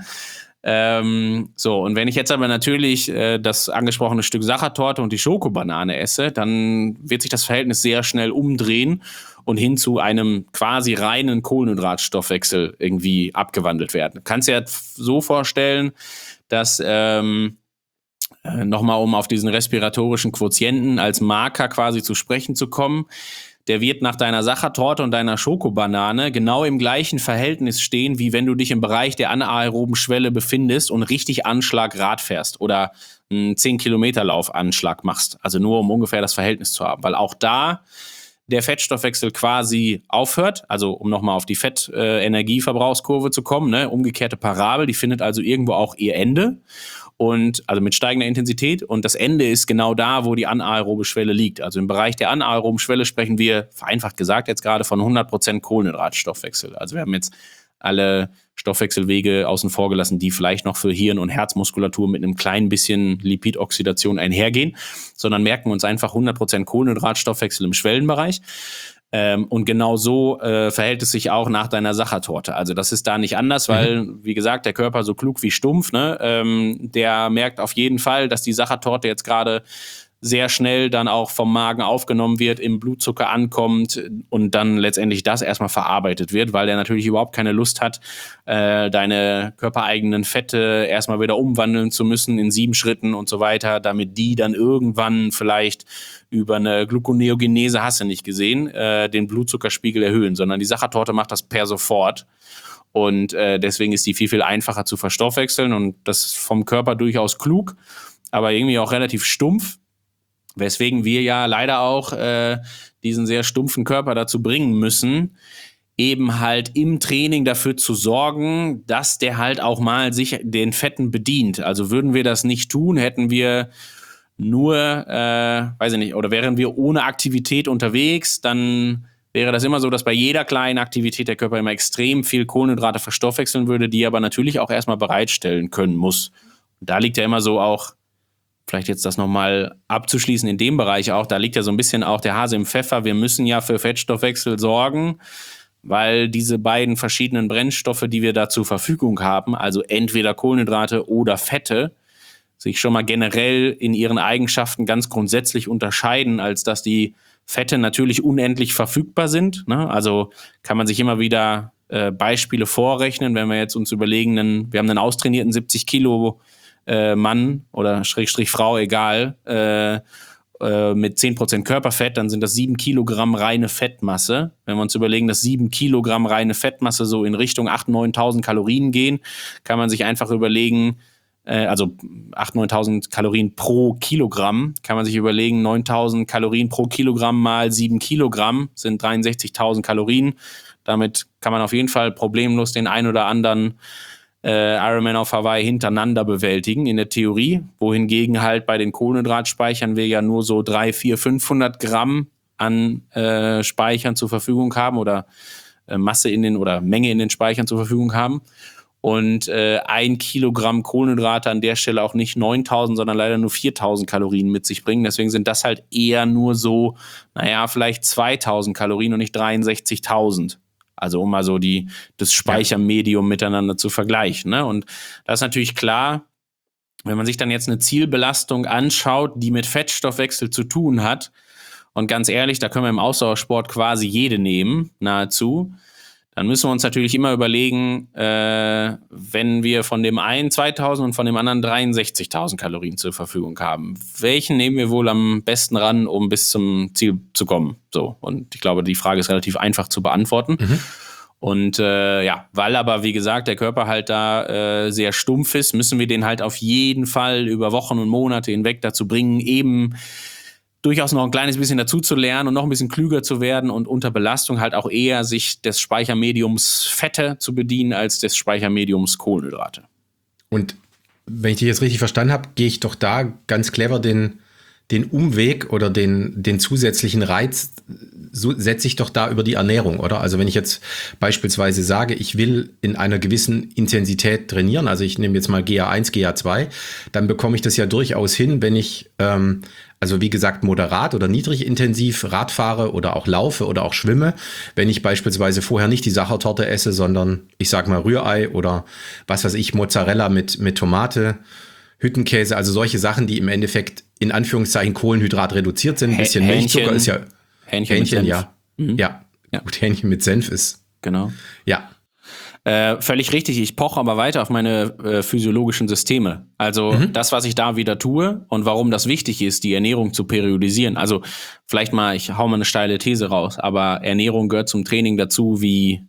Ähm, so, und wenn ich jetzt aber natürlich äh, das angesprochene Stück Sachertorte und die Schokobanane esse, dann wird sich das Verhältnis sehr schnell umdrehen und hin zu einem quasi reinen Kohlenhydratstoffwechsel irgendwie abgewandelt werden. Du kannst dir jetzt so vorstellen, dass ähm, äh, nochmal um auf diesen respiratorischen Quotienten als Marker quasi zu sprechen zu kommen, der wird nach deiner Sachertorte und deiner Schokobanane genau im gleichen Verhältnis stehen, wie wenn du dich im Bereich der anaeroben Schwelle befindest und richtig Anschlag Rad fährst oder einen zehn Kilometer Lauf Anschlag machst. Also nur um ungefähr das Verhältnis zu haben. Weil auch da der Fettstoffwechsel quasi aufhört, also um nochmal auf die Fett-Energieverbrauchskurve zu kommen, ne, umgekehrte Parabel, die findet also irgendwo auch ihr Ende. Und also mit steigender Intensität. Und das Ende ist genau da, wo die anaerobe Schwelle liegt. Also im Bereich der anaeroben Schwelle sprechen wir, vereinfacht gesagt, jetzt gerade von hundert Prozent Kohlenhydratstoffwechsel. Also wir haben jetzt alle Stoffwechselwege außen vor gelassen, die vielleicht noch für Hirn- und Herzmuskulatur mit einem kleinen bisschen Lipidoxidation einhergehen, sondern merken uns einfach hundert Prozent Kohlenhydratstoffwechsel im Schwellenbereich. Ähm, und genau so äh, verhält es sich auch nach deiner Sachertorte. Also das ist da nicht anders, weil, mhm. wie gesagt, der Körper so klug wie stumpf, ne, ähm, der merkt auf jeden Fall, dass die Sachertorte jetzt gerade sehr schnell dann auch vom Magen aufgenommen wird, im Blutzucker ankommt und dann letztendlich das erstmal verarbeitet wird, weil der natürlich überhaupt keine Lust hat, äh, deine körpereigenen Fette erstmal wieder umwandeln zu müssen in sieben Schritten und so weiter, damit die dann irgendwann vielleicht über eine Gluconeogenese, hast du nicht gesehen, äh, den Blutzuckerspiegel erhöhen, sondern die Sachertorte macht das per sofort. Und äh, deswegen ist die viel, viel einfacher zu verstoffwechseln und das ist vom Körper durchaus klug, aber irgendwie auch relativ stumpf. Weswegen wir ja leider auch äh, diesen sehr stumpfen Körper dazu bringen müssen, eben halt im Training dafür zu sorgen, dass der halt auch mal sich den Fetten bedient. Also würden wir das nicht tun, hätten wir nur, äh, weiß ich nicht, oder wären wir ohne Aktivität unterwegs, dann wäre das immer so, dass bei jeder kleinen Aktivität der Körper immer extrem viel Kohlenhydrate verstoffwechseln würde, die er aber natürlich auch erstmal bereitstellen können muss. Und da liegt ja immer so auch, vielleicht jetzt das nochmal abzuschließen in dem Bereich auch, da liegt ja so ein bisschen auch der Hase im Pfeffer. Wir müssen ja für Fettstoffwechsel sorgen, weil diese beiden verschiedenen Brennstoffe, die wir da zur Verfügung haben, also entweder Kohlenhydrate oder Fette, sich schon mal generell in ihren Eigenschaften ganz grundsätzlich unterscheiden, als dass die Fette natürlich unendlich verfügbar sind. Ne? Also kann man sich immer wieder äh, Beispiele vorrechnen, wenn wir jetzt uns überlegen, einen, wir haben einen austrainierten siebzig Kilo Äh, Mann oder Schrägstrich Frau, egal, äh, äh, mit zehn Prozent Körperfett, dann sind das sieben Kilogramm reine Fettmasse. Wenn wir uns überlegen, dass sieben Kilogramm reine Fettmasse so in Richtung achttausend, neuntausend Kalorien gehen, kann man sich einfach überlegen, äh, also achttausend, neuntausend Kalorien pro Kilogramm, kann man sich überlegen, neuntausend Kalorien pro Kilogramm mal sieben Kilogramm sind dreiundsechzigtausend Kalorien. Damit kann man auf jeden Fall problemlos den ein oder anderen Äh, Ironman auf Hawaii hintereinander bewältigen in der Theorie, wohingegen halt bei den Kohlenhydratspeichern wir ja nur so drei, vier, fünfhundert Gramm an äh, Speichern zur Verfügung haben oder äh, Masse in den oder Menge in den Speichern zur Verfügung haben und äh, ein Kilogramm Kohlenhydrate an der Stelle auch nicht neuntausend, sondern leider nur viertausend Kalorien mit sich bringen. Deswegen sind das halt eher nur so, naja, vielleicht zweitausend Kalorien und nicht dreiundsechzigtausend. Also um mal so die, das Speichermedium miteinander zu vergleichen. Ne? Und das ist natürlich klar, wenn man sich dann jetzt eine Zielbelastung anschaut, die mit Fettstoffwechsel zu tun hat, und ganz ehrlich, da können wir im Ausdauersport quasi jede nehmen, nahezu, dann müssen wir uns natürlich immer überlegen, äh, wenn wir von dem einen zweitausend und von dem anderen dreiundsechzigtausend Kalorien zur Verfügung haben, welchen nehmen wir wohl am besten ran, um bis zum Ziel zu kommen? So, und ich glaube, die Frage ist relativ einfach zu beantworten. Mhm. Und äh, ja, weil aber, wie gesagt, der Körper halt da äh, sehr stumpf ist, müssen wir den halt auf jeden Fall über Wochen und Monate hinweg dazu bringen, eben durchaus noch ein kleines bisschen dazu zu lernen und noch ein bisschen klüger zu werden und unter Belastung halt auch eher sich des Speichermediums Fette zu bedienen als des Speichermediums Kohlenhydrate. Und wenn ich dich jetzt richtig verstanden habe, gehe ich doch da ganz clever den, den Umweg oder den, den zusätzlichen Reiz, so setze ich doch da über die Ernährung, oder? Also wenn ich jetzt beispielsweise sage, ich will in einer gewissen Intensität trainieren, also ich nehme jetzt mal G A eins, G A zwei, dann bekomme ich das ja durchaus hin, wenn ich ähm, also wie gesagt, moderat oder niedrig intensiv Rad fahre oder auch laufe oder auch schwimme, wenn ich beispielsweise vorher nicht die Sachertorte esse, sondern ich sag mal Rührei oder was weiß ich, Mozzarella mit, mit Tomate, Hüttenkäse, also solche Sachen, die im Endeffekt in Anführungszeichen Kohlenhydrat reduziert sind. Ein bisschen Hähnchen, Milchzucker ist ja Hähnchen, Hähnchen mit Senf. ja. Mhm. ja. Ja, gut, Hähnchen mit Senf ist. Genau. Ja. Äh, völlig richtig, ich poche aber weiter auf meine äh, physiologischen Systeme. Also mhm. das, was ich da wieder tue und warum das wichtig ist, die Ernährung zu periodisieren. Also vielleicht mal, ich hau mal eine steile These raus, aber Ernährung gehört zum Training dazu wie,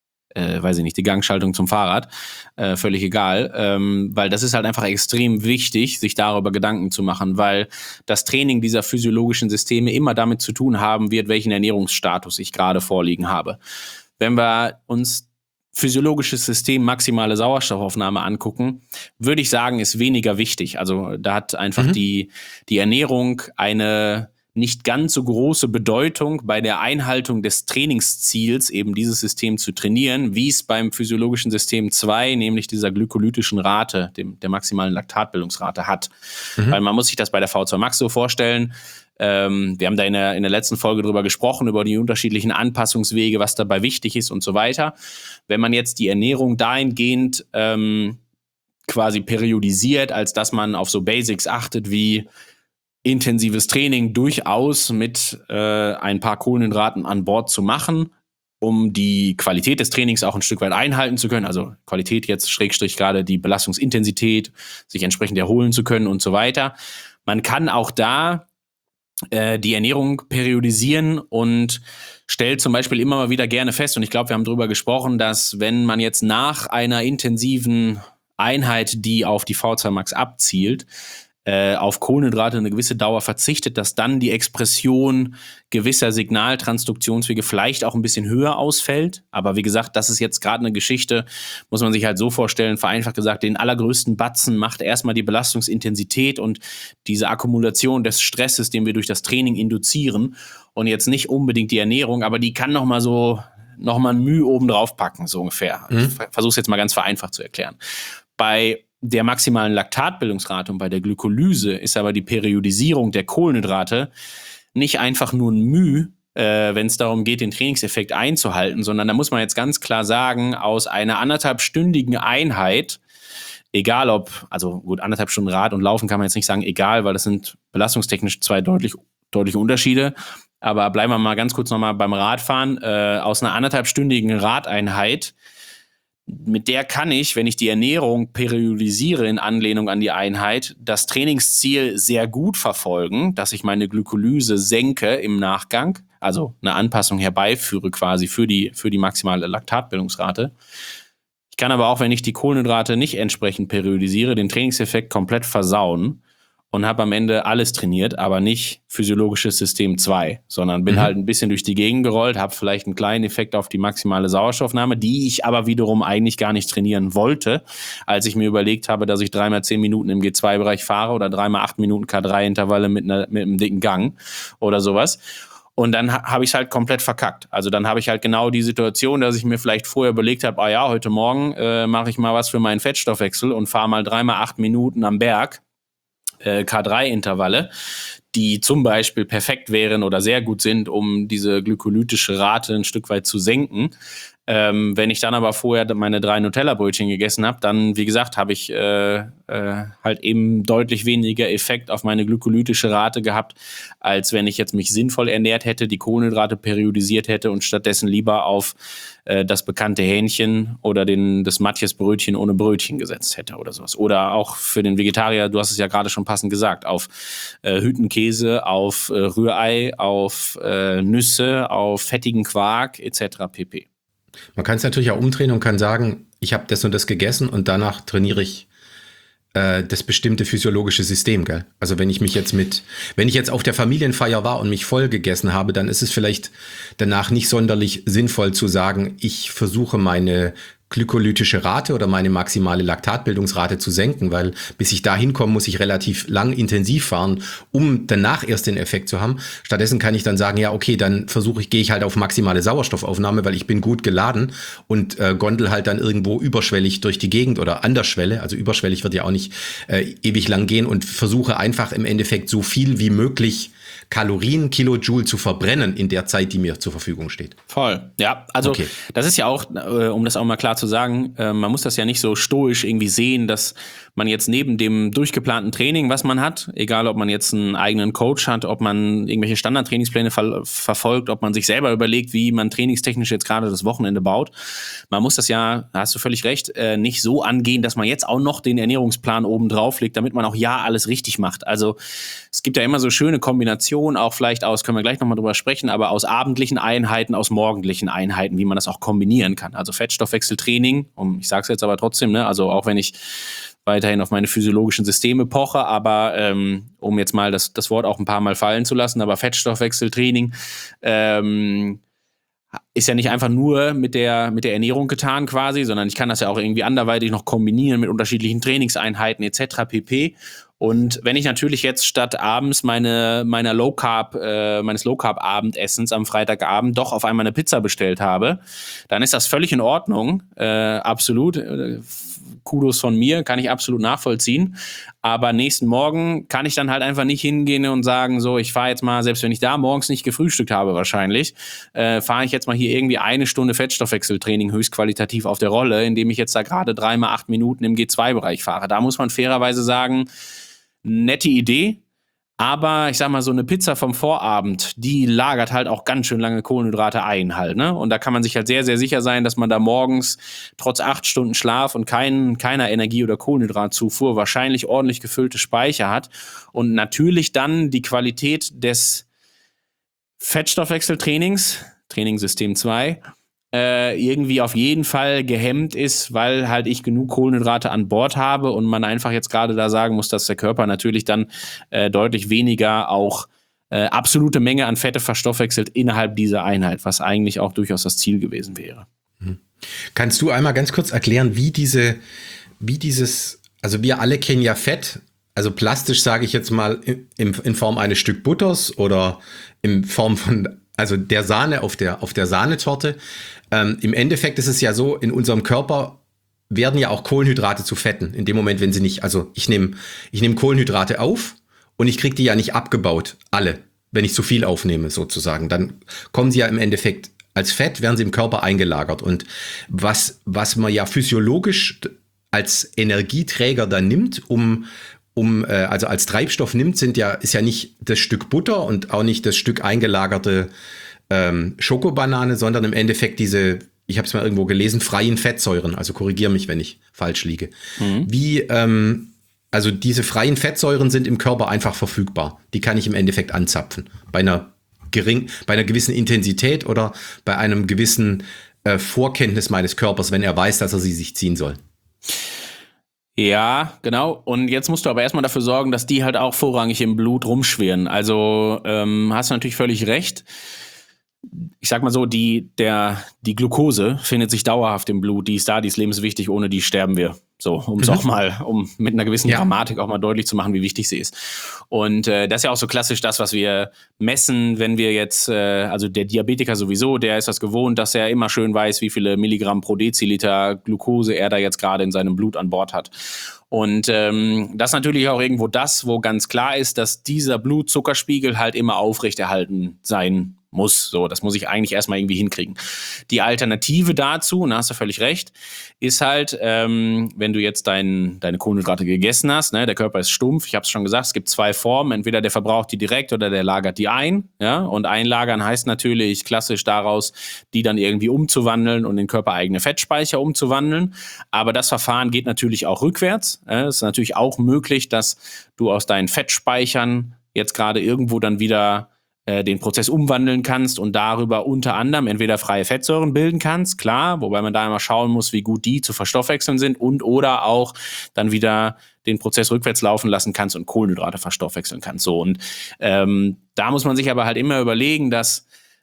äh, weiß ich nicht, die Gangschaltung zum Fahrrad. Äh, völlig egal, ähm, weil das ist halt einfach extrem wichtig, sich darüber Gedanken zu machen, weil das Training dieser physiologischen Systeme immer damit zu tun haben wird, welchen Ernährungsstatus ich gerade vorliegen habe. Wenn wir uns physiologisches System maximale Sauerstoffaufnahme angucken, würde ich sagen, ist weniger wichtig. Also da hat einfach mhm. die, die Ernährung eine nicht ganz so große Bedeutung bei der Einhaltung des Trainingsziels, eben dieses System zu trainieren, wie es beim physiologischen System zwei, nämlich dieser glykolytischen Rate, dem, der maximalen Laktatbildungsrate hat. Mhm. Weil man muss sich das bei der V zwei Max so vorstellen, Ähm, wir haben da in der, in der letzten Folge drüber gesprochen, über die unterschiedlichen Anpassungswege, was dabei wichtig ist und so weiter. Wenn man jetzt die Ernährung dahingehend ähm, quasi periodisiert, als dass man auf so Basics achtet wie intensives Training durchaus mit äh, ein paar Kohlenhydraten an Bord zu machen, um die Qualität des Trainings auch ein Stück weit einhalten zu können. Also Qualität jetzt Schrägstrich gerade die Belastungsintensität, sich entsprechend erholen zu können und so weiter. Man kann auch da äh, die Ernährung periodisieren und stellt zum Beispiel immer mal wieder gerne fest, und ich glaube, wir haben darüber gesprochen, dass wenn man jetzt nach einer intensiven Einheit, die auf die V zwei Max abzielt, auf Kohlenhydrate eine gewisse Dauer verzichtet, dass dann die Expression gewisser Signaltransduktionswege vielleicht auch ein bisschen höher ausfällt. Aber wie gesagt, das ist jetzt gerade eine Geschichte, muss man sich halt so vorstellen, vereinfacht gesagt, den allergrößten Batzen macht erstmal die Belastungsintensität und diese Akkumulation des Stresses, den wir durch das Training induzieren, und jetzt nicht unbedingt die Ernährung, aber die kann nochmal so, nochmal ein Mühe oben drauf packen, so ungefähr. Mhm. Ich versuche es jetzt mal ganz vereinfacht zu erklären. Bei der maximalen Laktatbildungsrate und bei der Glykolyse ist aber die Periodisierung der Kohlenhydrate nicht einfach nur ein Mühe, äh, wenn es darum geht, den Trainingseffekt einzuhalten, sondern da muss man jetzt ganz klar sagen, aus einer anderthalbstündigen Einheit, egal ob, also gut, anderthalb Stunden Rad und Laufen kann man jetzt nicht sagen, egal, weil das sind belastungstechnisch zwei deutlich, deutliche Unterschiede, aber bleiben wir mal ganz kurz nochmal beim Radfahren, äh, aus einer anderthalbstündigen Radeinheit, mit der kann ich, wenn ich die Ernährung periodisiere in Anlehnung an die Einheit, das Trainingsziel sehr gut verfolgen, dass ich meine Glykolyse senke im Nachgang, also eine Anpassung herbeiführe quasi für die, für die maximale Laktatbildungsrate. Ich kann aber auch, wenn ich die Kohlenhydrate nicht entsprechend periodisiere, den Trainingseffekt komplett versauen und habe am Ende alles trainiert, aber nicht physiologisches System zwei, sondern bin mhm. halt ein bisschen durch die Gegend gerollt, habe vielleicht einen kleinen Effekt auf die maximale Sauerstoffnahme, die ich aber wiederum eigentlich gar nicht trainieren wollte, als ich mir überlegt habe, dass ich dreimal zehn Minuten im G zwei Bereich fahre oder dreimal acht Minuten K drei Intervalle mit, einer, mit einem dicken Gang oder sowas. Und dann ha- habe ich es halt komplett verkackt. Also dann habe ich halt genau die Situation, dass ich mir vielleicht vorher überlegt habe, ah ja, heute Morgen äh, mache ich mal was für meinen Fettstoffwechsel und fahre mal dreimal acht Minuten am Berg. K drei Intervalle, die zum Beispiel perfekt wären oder sehr gut sind, um diese glykolytische Rate ein Stück weit zu senken. Ähm, wenn ich dann aber vorher meine drei Nutella-Brötchen gegessen habe, dann, wie gesagt, habe ich äh, äh, halt eben deutlich weniger Effekt auf meine glykolytische Rate gehabt, als wenn ich jetzt mich sinnvoll ernährt hätte, die Kohlenhydrate periodisiert hätte und stattdessen lieber auf äh, das bekannte Hähnchen oder den, das Matjes-Brötchen ohne Brötchen gesetzt hätte oder sowas. Oder auch für den Vegetarier, du hast es ja gerade schon passend gesagt, auf äh, Hüttenkäse, auf äh, Rührei, auf äh, Nüsse, auf fettigen Quark et cetera pp. Man kann es natürlich auch umdrehen und kann sagen, ich habe das und das gegessen und danach trainiere ich äh, das bestimmte physiologische System, gell? Also wenn ich mich jetzt mit, wenn ich jetzt auf der Familienfeier war und mich voll gegessen habe, dann ist es vielleicht danach nicht sonderlich sinnvoll zu sagen, ich versuche meine glykolytische Rate oder meine maximale Laktatbildungsrate zu senken, weil bis ich da hinkomme, muss ich relativ lang intensiv fahren, um danach erst den Effekt zu haben. Stattdessen kann ich dann sagen, ja, okay, dann versuche ich, gehe ich halt auf maximale Sauerstoffaufnahme, weil ich bin gut geladen und äh, gondel halt dann irgendwo überschwellig durch die Gegend oder an der Schwelle, also überschwellig wird ja auch nicht äh, ewig lang gehen, und versuche einfach im Endeffekt so viel wie möglich Kalorien, Kilojoule zu verbrennen in der Zeit, die mir zur Verfügung steht. Voll, ja. Also okay. Das ist ja auch, äh, um das auch mal klar zu sagen, äh, man muss das ja nicht so stoisch irgendwie sehen, dass man jetzt neben dem durchgeplanten Training, was man hat, egal ob man jetzt einen eigenen Coach hat, ob man irgendwelche Standardtrainingspläne ver- verfolgt, ob man sich selber überlegt, wie man trainingstechnisch jetzt gerade das Wochenende baut, man muss das ja, da hast du völlig recht, äh, nicht so angehen, dass man jetzt auch noch den Ernährungsplan oben drauf legt, damit man auch ja alles richtig macht. Also es gibt ja immer so schöne Kombinationen, auch vielleicht aus, können wir gleich nochmal drüber sprechen, aber aus abendlichen Einheiten, aus morgendlichen Einheiten, wie man das auch kombinieren kann. Also Fettstoffwechseltraining, um, ich sage es jetzt aber trotzdem, ne, also auch wenn ich weiterhin auf meine physiologischen Systeme poche, aber ähm, um jetzt mal das, das Wort auch ein paar Mal fallen zu lassen, aber Fettstoffwechseltraining ähm, ist ja nicht einfach nur mit der, mit der Ernährung getan quasi, sondern ich kann das ja auch irgendwie anderweitig noch kombinieren mit unterschiedlichen Trainingseinheiten et cetera pp. Und wenn ich natürlich jetzt statt abends meine, meiner Low Carb, äh, meines Low Carb Abendessens am Freitagabend doch auf einmal eine Pizza bestellt habe, dann ist das völlig in Ordnung, äh, absolut. Äh, Kudos von mir, kann ich absolut nachvollziehen. Aber nächsten Morgen kann ich dann halt einfach nicht hingehen und sagen, so, ich fahre jetzt mal, selbst wenn ich da morgens nicht gefrühstückt habe wahrscheinlich, äh, fahre ich jetzt mal hier irgendwie eine Stunde Fettstoffwechseltraining höchstqualitativ auf der Rolle, indem ich jetzt da gerade dreimal acht Minuten im G zwei Bereich fahre. Da muss man fairerweise sagen, nette Idee, Aber ich sag mal, so eine Pizza vom Vorabend, die lagert halt auch ganz schön lange Kohlenhydrate ein halt, ne? Und da kann man sich halt sehr, sehr sicher sein, dass man da morgens trotz acht Stunden Schlaf und kein, keiner Energie- oder Kohlenhydratzufuhr wahrscheinlich ordentlich gefüllte Speicher hat. Und natürlich dann die Qualität des Fettstoffwechseltrainings, Trainingssystem zwei, äh, irgendwie auf jeden Fall gehemmt ist, weil halt ich genug Kohlenhydrate an Bord habe und man einfach jetzt gerade da sagen muss, dass der Körper natürlich dann äh, deutlich weniger auch äh, absolute Menge an Fette verstoffwechselt innerhalb dieser Einheit, was eigentlich auch durchaus das Ziel gewesen wäre. Kannst du einmal ganz kurz erklären, wie diese, wie dieses, also wir alle kennen ja Fett, also plastisch sage ich jetzt mal in, in Form eines Stück Butters oder in Form von, also der Sahne auf der, auf der Sahnetorte. Ähm, im Endeffekt ist es ja so, in unserem Körper werden ja auch Kohlenhydrate zu Fetten. In dem Moment, wenn sie nicht, also ich nehme ich nehme Kohlenhydrate auf und ich kriege die ja nicht abgebaut, alle, wenn ich zu viel aufnehme sozusagen. Dann kommen sie ja im Endeffekt als Fett, werden sie im Körper eingelagert. Und was, was man ja physiologisch als Energieträger dann nimmt, um um äh, also als Treibstoff nimmt, sind ja ist ja nicht das Stück Butter und auch nicht das Stück eingelagerte ähm, Schokobanane, sondern im Endeffekt diese, ich habe es mal irgendwo gelesen, freien Fettsäuren. Also korrigiere mich, wenn ich falsch liege. Mhm. Wie ähm, also diese freien Fettsäuren sind im Körper einfach verfügbar. Die kann ich im Endeffekt anzapfen bei einer gering, bei einer gewissen Intensität oder bei einem gewissen äh, Vorkenntnis meines Körpers, wenn er weiß, dass er sie sich ziehen soll. Ja, genau. Und jetzt musst du aber erstmal dafür sorgen, dass die halt auch vorrangig im Blut rumschwirren. Also ähm, hast du natürlich völlig recht. Ich sag mal so, die, der, die Glucose findet sich dauerhaft im Blut. Die ist da, die ist lebenswichtig, ohne die sterben wir. So, um es mhm. auch mal, um mit einer gewissen ja. Dramatik auch mal deutlich zu machen, wie wichtig sie ist. Und äh, das ist ja auch so klassisch das, was wir messen, wenn wir jetzt, äh, also der Diabetiker sowieso, der ist das gewohnt, dass er immer schön weiß, wie viele Milligramm pro Deziliter Glucose er da jetzt gerade in seinem Blut an Bord hat. Und ähm, das ist natürlich auch irgendwo das, wo ganz klar ist, dass dieser Blutzuckerspiegel halt immer aufrechterhalten sein muss. So, das muss ich eigentlich erstmal irgendwie hinkriegen. Die Alternative dazu, und da hast du völlig recht, ist halt, ähm, wenn du jetzt dein, deine Kohlenhydrate gegessen hast, ne, der Körper ist stumpf, ich habe es schon gesagt, es gibt zwei Formen, entweder der verbraucht die direkt oder der lagert die ein. Ja? Und einlagern heißt natürlich klassisch daraus, die dann irgendwie umzuwandeln und in körpereigene Fettspeicher umzuwandeln. Aber das Verfahren geht natürlich auch rückwärts. Es äh, ist natürlich auch möglich, dass du aus deinen Fettspeichern jetzt gerade irgendwo dann wieder den Prozess umwandeln kannst und darüber unter anderem entweder freie Fettsäuren bilden kannst, klar, wobei man da immer schauen muss, wie gut die zu verstoffwechseln sind und oder auch dann wieder den Prozess rückwärts laufen lassen kannst und Kohlenhydrate verstoffwechseln kannst. So, und ähm, da muss man sich aber halt immer überlegen, dass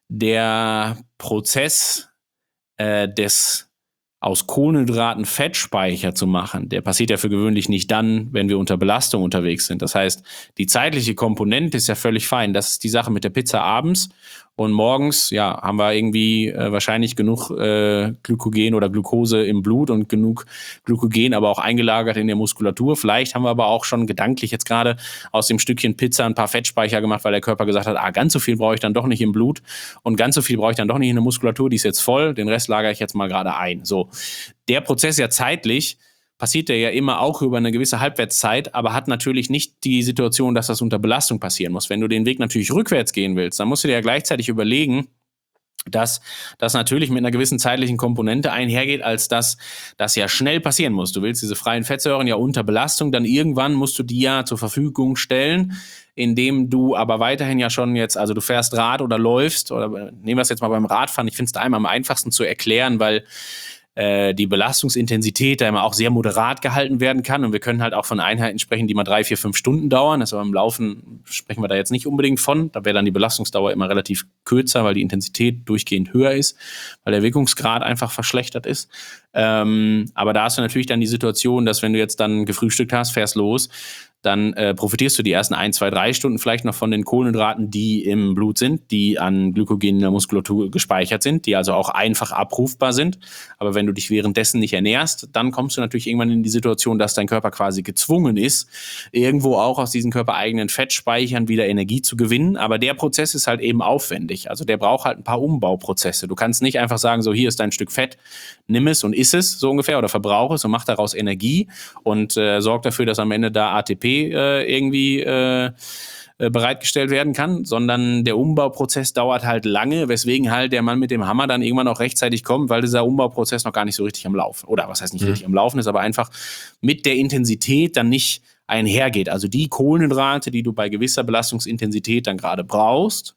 der Prozess äh, des aus Kohlenhydraten Fettspeicher zu machen, der passiert ja für gewöhnlich nicht dann, wenn wir unter Belastung unterwegs sind. Das heißt, die zeitliche Komponente ist ja völlig fein. Das ist die Sache mit der Pizza abends. Und morgens, ja, haben wir irgendwie äh, wahrscheinlich genug äh, Glykogen oder Glucose im Blut und genug Glykogen aber auch eingelagert in der Muskulatur. Vielleicht haben wir aber auch schon gedanklich jetzt gerade aus dem Stückchen Pizza ein paar Fettspeicher gemacht, weil der Körper gesagt hat, ah, ganz so viel brauche ich dann doch nicht im Blut und ganz so viel brauche ich dann doch nicht in der Muskulatur, die ist jetzt voll, den Rest lagere ich jetzt mal gerade ein. So, der Prozess ja zeitlich passiert der ja immer auch über eine gewisse Halbwertszeit, aber hat natürlich nicht die Situation, dass das unter Belastung passieren muss. Wenn du den Weg natürlich rückwärts gehen willst, dann musst du dir ja gleichzeitig überlegen, dass das natürlich mit einer gewissen zeitlichen Komponente einhergeht, als dass das ja schnell passieren muss. Du willst diese freien Fettsäuren ja unter Belastung, dann irgendwann musst du die ja zur Verfügung stellen, indem du aber weiterhin ja schon jetzt, also du fährst Rad oder läufst, oder nehmen wir es jetzt mal beim Radfahren, ich finde es da einmal am einfachsten zu erklären, weil die Belastungsintensität da immer auch sehr moderat gehalten werden kann und wir können halt auch von Einheiten sprechen, die mal drei, vier, fünf Stunden dauern. Also beim Laufen sprechen wir da jetzt nicht unbedingt von. Da wäre dann die Belastungsdauer immer relativ kürzer, weil die Intensität durchgehend höher ist, weil der Wirkungsgrad einfach verschlechtert ist. Ähm, aber da hast du natürlich dann die Situation, dass wenn du jetzt dann gefrühstückt hast, fährst los, dann äh, profitierst du die ersten ein, zwei, drei Stunden vielleicht noch von den Kohlenhydraten, die im Blut sind, die an Glykogen in der Muskulatur gespeichert sind, die also auch einfach abrufbar sind. Aber wenn du dich währenddessen nicht ernährst, dann kommst du natürlich irgendwann in die Situation, dass dein Körper quasi gezwungen ist, irgendwo auch aus diesen körpereigenen Fettspeichern wieder Energie zu gewinnen. Aber der Prozess ist halt eben aufwendig. Also der braucht halt ein paar Umbauprozesse. Du kannst nicht einfach sagen, so hier ist dein Stück Fett, nimm es und iss es so ungefähr oder verbrauche es und mach daraus Energie und äh, sorg dafür, dass am Ende da A T P äh, irgendwie äh, äh, bereitgestellt werden kann, sondern der Umbauprozess dauert halt lange, weswegen halt der Mann mit dem Hammer dann irgendwann auch rechtzeitig kommt, weil dieser Umbauprozess noch gar nicht so richtig am Laufen, oder was heißt nicht mhm. richtig am Laufen ist, aber einfach mit der Intensität dann nicht einhergeht. Also die Kohlenhydrate, die du bei gewisser Belastungsintensität dann gerade brauchst,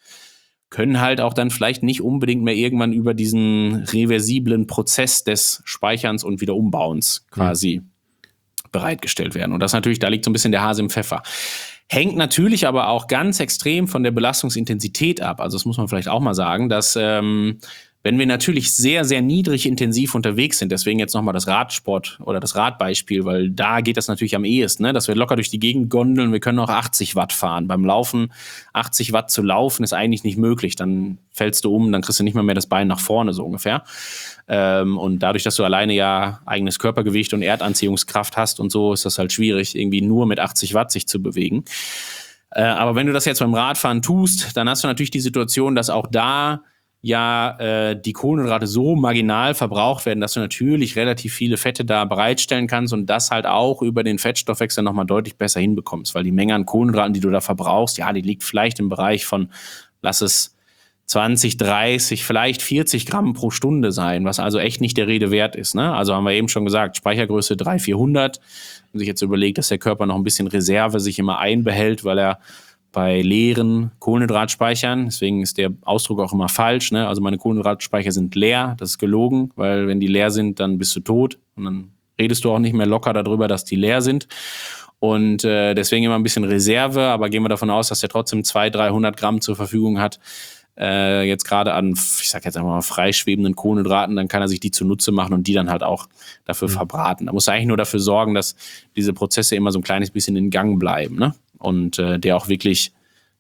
können halt auch dann vielleicht nicht unbedingt mehr irgendwann über diesen reversiblen Prozess des Speicherns und wieder Umbauens quasi mhm. bereitgestellt werden. Und das natürlich, da liegt so ein bisschen der Hase im Pfeffer. Hängt natürlich aber auch ganz extrem von der Belastungsintensität ab. Also das muss man vielleicht auch mal sagen, dass ähm, wenn wir natürlich sehr, sehr niedrig intensiv unterwegs sind, deswegen jetzt nochmal das Radsport oder das Radbeispiel, weil da geht das natürlich am ehesten, ne? Dass wir locker durch die Gegend gondeln, wir können auch achtzig Watt fahren. Beim Laufen achtzig Watt zu laufen ist eigentlich nicht möglich. Dann fällst du um, dann kriegst du nicht mal mehr das Bein nach vorne, so ungefähr. Ähm, und dadurch, dass du alleine ja eigenes Körpergewicht und Erdanziehungskraft hast und so, ist das halt schwierig, irgendwie nur mit achtzig Watt sich zu bewegen. Äh, aber wenn du das jetzt beim Radfahren tust, dann hast du natürlich die Situation, dass auch da ja äh, die Kohlenhydrate so marginal verbraucht werden, dass du natürlich relativ viele Fette da bereitstellen kannst und das halt auch über den Fettstoffwechsel nochmal deutlich besser hinbekommst, weil die Menge an Kohlenhydraten, die du da verbrauchst, ja, die liegt vielleicht im Bereich von, lass es zwanzig, dreißig, vielleicht vierzig Gramm pro Stunde sein, was also echt nicht der Rede wert ist, ne? Also haben wir eben schon gesagt, Speichergröße dreihundert, vierhundert. Wenn man sich jetzt überlegt, dass der Körper noch ein bisschen Reserve sich immer einbehält, weil er bei leeren Kohlenhydratspeichern, deswegen ist der Ausdruck auch immer falsch, ne? Also meine Kohlenhydratspeicher sind leer, das ist gelogen, weil wenn die leer sind, dann bist du tot und dann redest du auch nicht mehr locker darüber, dass die leer sind. Und äh, deswegen immer ein bisschen Reserve, aber gehen wir davon aus, dass er trotzdem zweihundert, dreihundert Gramm zur Verfügung hat, äh, jetzt gerade an, ich sag jetzt einfach mal, freischwebenden Kohlenhydraten, dann kann er sich die zunutze machen und die dann halt auch dafür mhm. verbraten. Da muss er eigentlich nur dafür sorgen, dass diese Prozesse immer so ein kleines bisschen in Gang bleiben, ne? Und äh, der auch wirklich,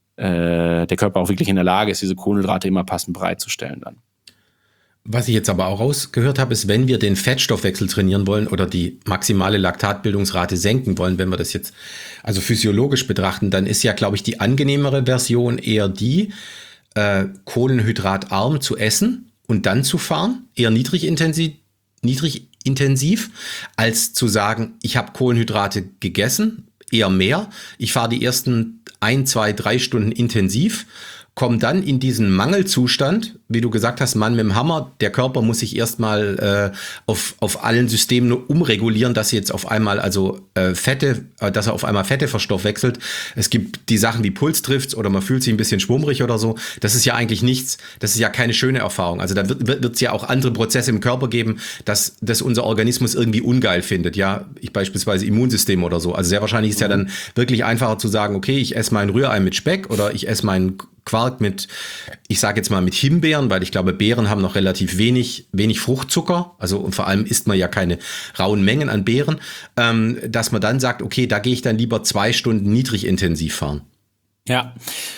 äh, der Körper auch wirklich in der Lage ist, diese Kohlenhydrate immer passend bereitzustellen dann. Was ich jetzt aber auch rausgehört habe, ist, wenn wir den Fettstoffwechsel trainieren wollen oder die maximale Laktatbildungsrate senken wollen, wenn wir das jetzt also physiologisch betrachten, dann ist ja, glaube ich, die angenehmere Version eher die, äh, kohlenhydratarm zu essen und dann zu fahren, eher niedrigintensiv, niedrigintensiv, als zu sagen, ich habe Kohlenhydrate gegessen, eher mehr. Ich fahre die ersten ein, zwei, drei Stunden intensiv, komme dann in diesen Mangelzustand, wie du gesagt hast, Mann mit dem Hammer, der Körper muss sich erstmal äh, auf, auf allen Systemen umregulieren, dass jetzt auf einmal also äh, Fette, äh, dass er auf einmal Fette verstoffwechselt. Es gibt die Sachen wie Pulsdrifts oder man fühlt sich ein bisschen schwummrig oder so. Das ist ja eigentlich nichts, das ist ja keine schöne Erfahrung. Also da wird wird es ja auch andere Prozesse im Körper geben, dass, dass unser Organismus irgendwie ungeil findet. Ja, ich beispielsweise Immunsystem oder so. Also sehr wahrscheinlich ist mhm. ja dann wirklich einfacher zu sagen, okay, ich esse mein Rührei mit Speck oder ich esse meinen Quark mit, ich sage jetzt mal mit Himbeeren, weil ich glaube, Beeren haben noch relativ wenig, wenig Fruchtzucker, also und vor allem isst man ja keine rauen Mengen an Beeren, ähm, dass man dann sagt, okay, da gehe ich dann lieber zwei Stunden niedrigintensiv fahren. Ja,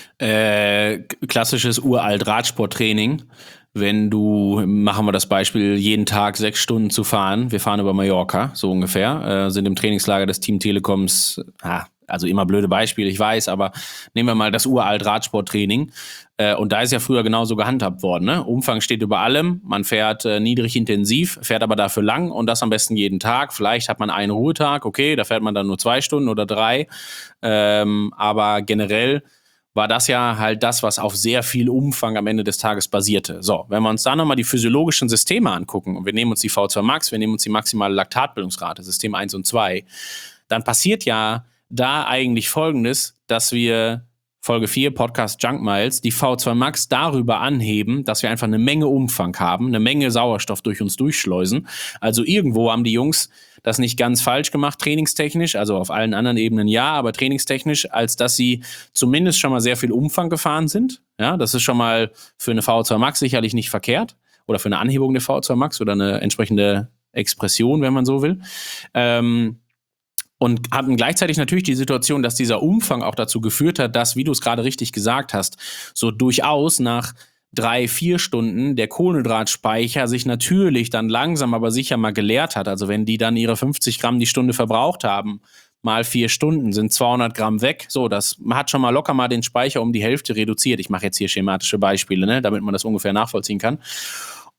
äh, klassisches uralt Radsporttraining. Wenn du, machen wir das Beispiel, jeden Tag sechs Stunden zu fahren, wir fahren über Mallorca, so ungefähr, äh, sind im Trainingslager des Team Telekoms, ah, also immer blöde Beispiele, ich weiß, aber nehmen wir mal das uralt Radsporttraining. Äh, und da ist ja früher genauso gehandhabt worden, ne? Umfang steht über allem, man fährt äh, niedrig intensiv, fährt aber dafür lang und das am besten jeden Tag. Vielleicht hat man einen Ruhetag, okay, da fährt man dann nur zwei Stunden oder drei. Ähm, aber generell war das ja halt das, was auf sehr viel Umfang am Ende des Tages basierte. So, wenn wir uns da nochmal die physiologischen Systeme angucken und wir nehmen uns die V zwei Max, wir nehmen uns die maximale Laktatbildungsrate, System eins und zwei, dann passiert ja da eigentlich Folgendes, dass wir Folge vier, Podcast Junk Miles, die V zwei Max darüber anheben, dass wir einfach eine Menge Umfang haben, eine Menge Sauerstoff durch uns durchschleusen. Also irgendwo haben die Jungs das nicht ganz falsch gemacht, trainingstechnisch, also auf allen anderen Ebenen ja, aber trainingstechnisch, als dass sie zumindest schon mal sehr viel Umfang gefahren sind. Ja, das ist schon mal für eine V zwei Max sicherlich nicht verkehrt oder für eine Anhebung der V zwei Max oder eine entsprechende Expression, wenn man so will. Ähm, Und hatten gleichzeitig natürlich die Situation, dass dieser Umfang auch dazu geführt hat, dass, wie du es gerade richtig gesagt hast, so durchaus nach drei, vier Stunden der Kohlenhydratspeicher sich natürlich dann langsam aber sicher mal geleert hat. Also wenn die dann ihre fünfzig Gramm die Stunde verbraucht haben, mal vier Stunden sind zweihundert Gramm weg. So, das hat schon mal locker mal den Speicher um die Hälfte reduziert. Ich mache jetzt hier schematische Beispiele, ne, damit man das ungefähr nachvollziehen kann.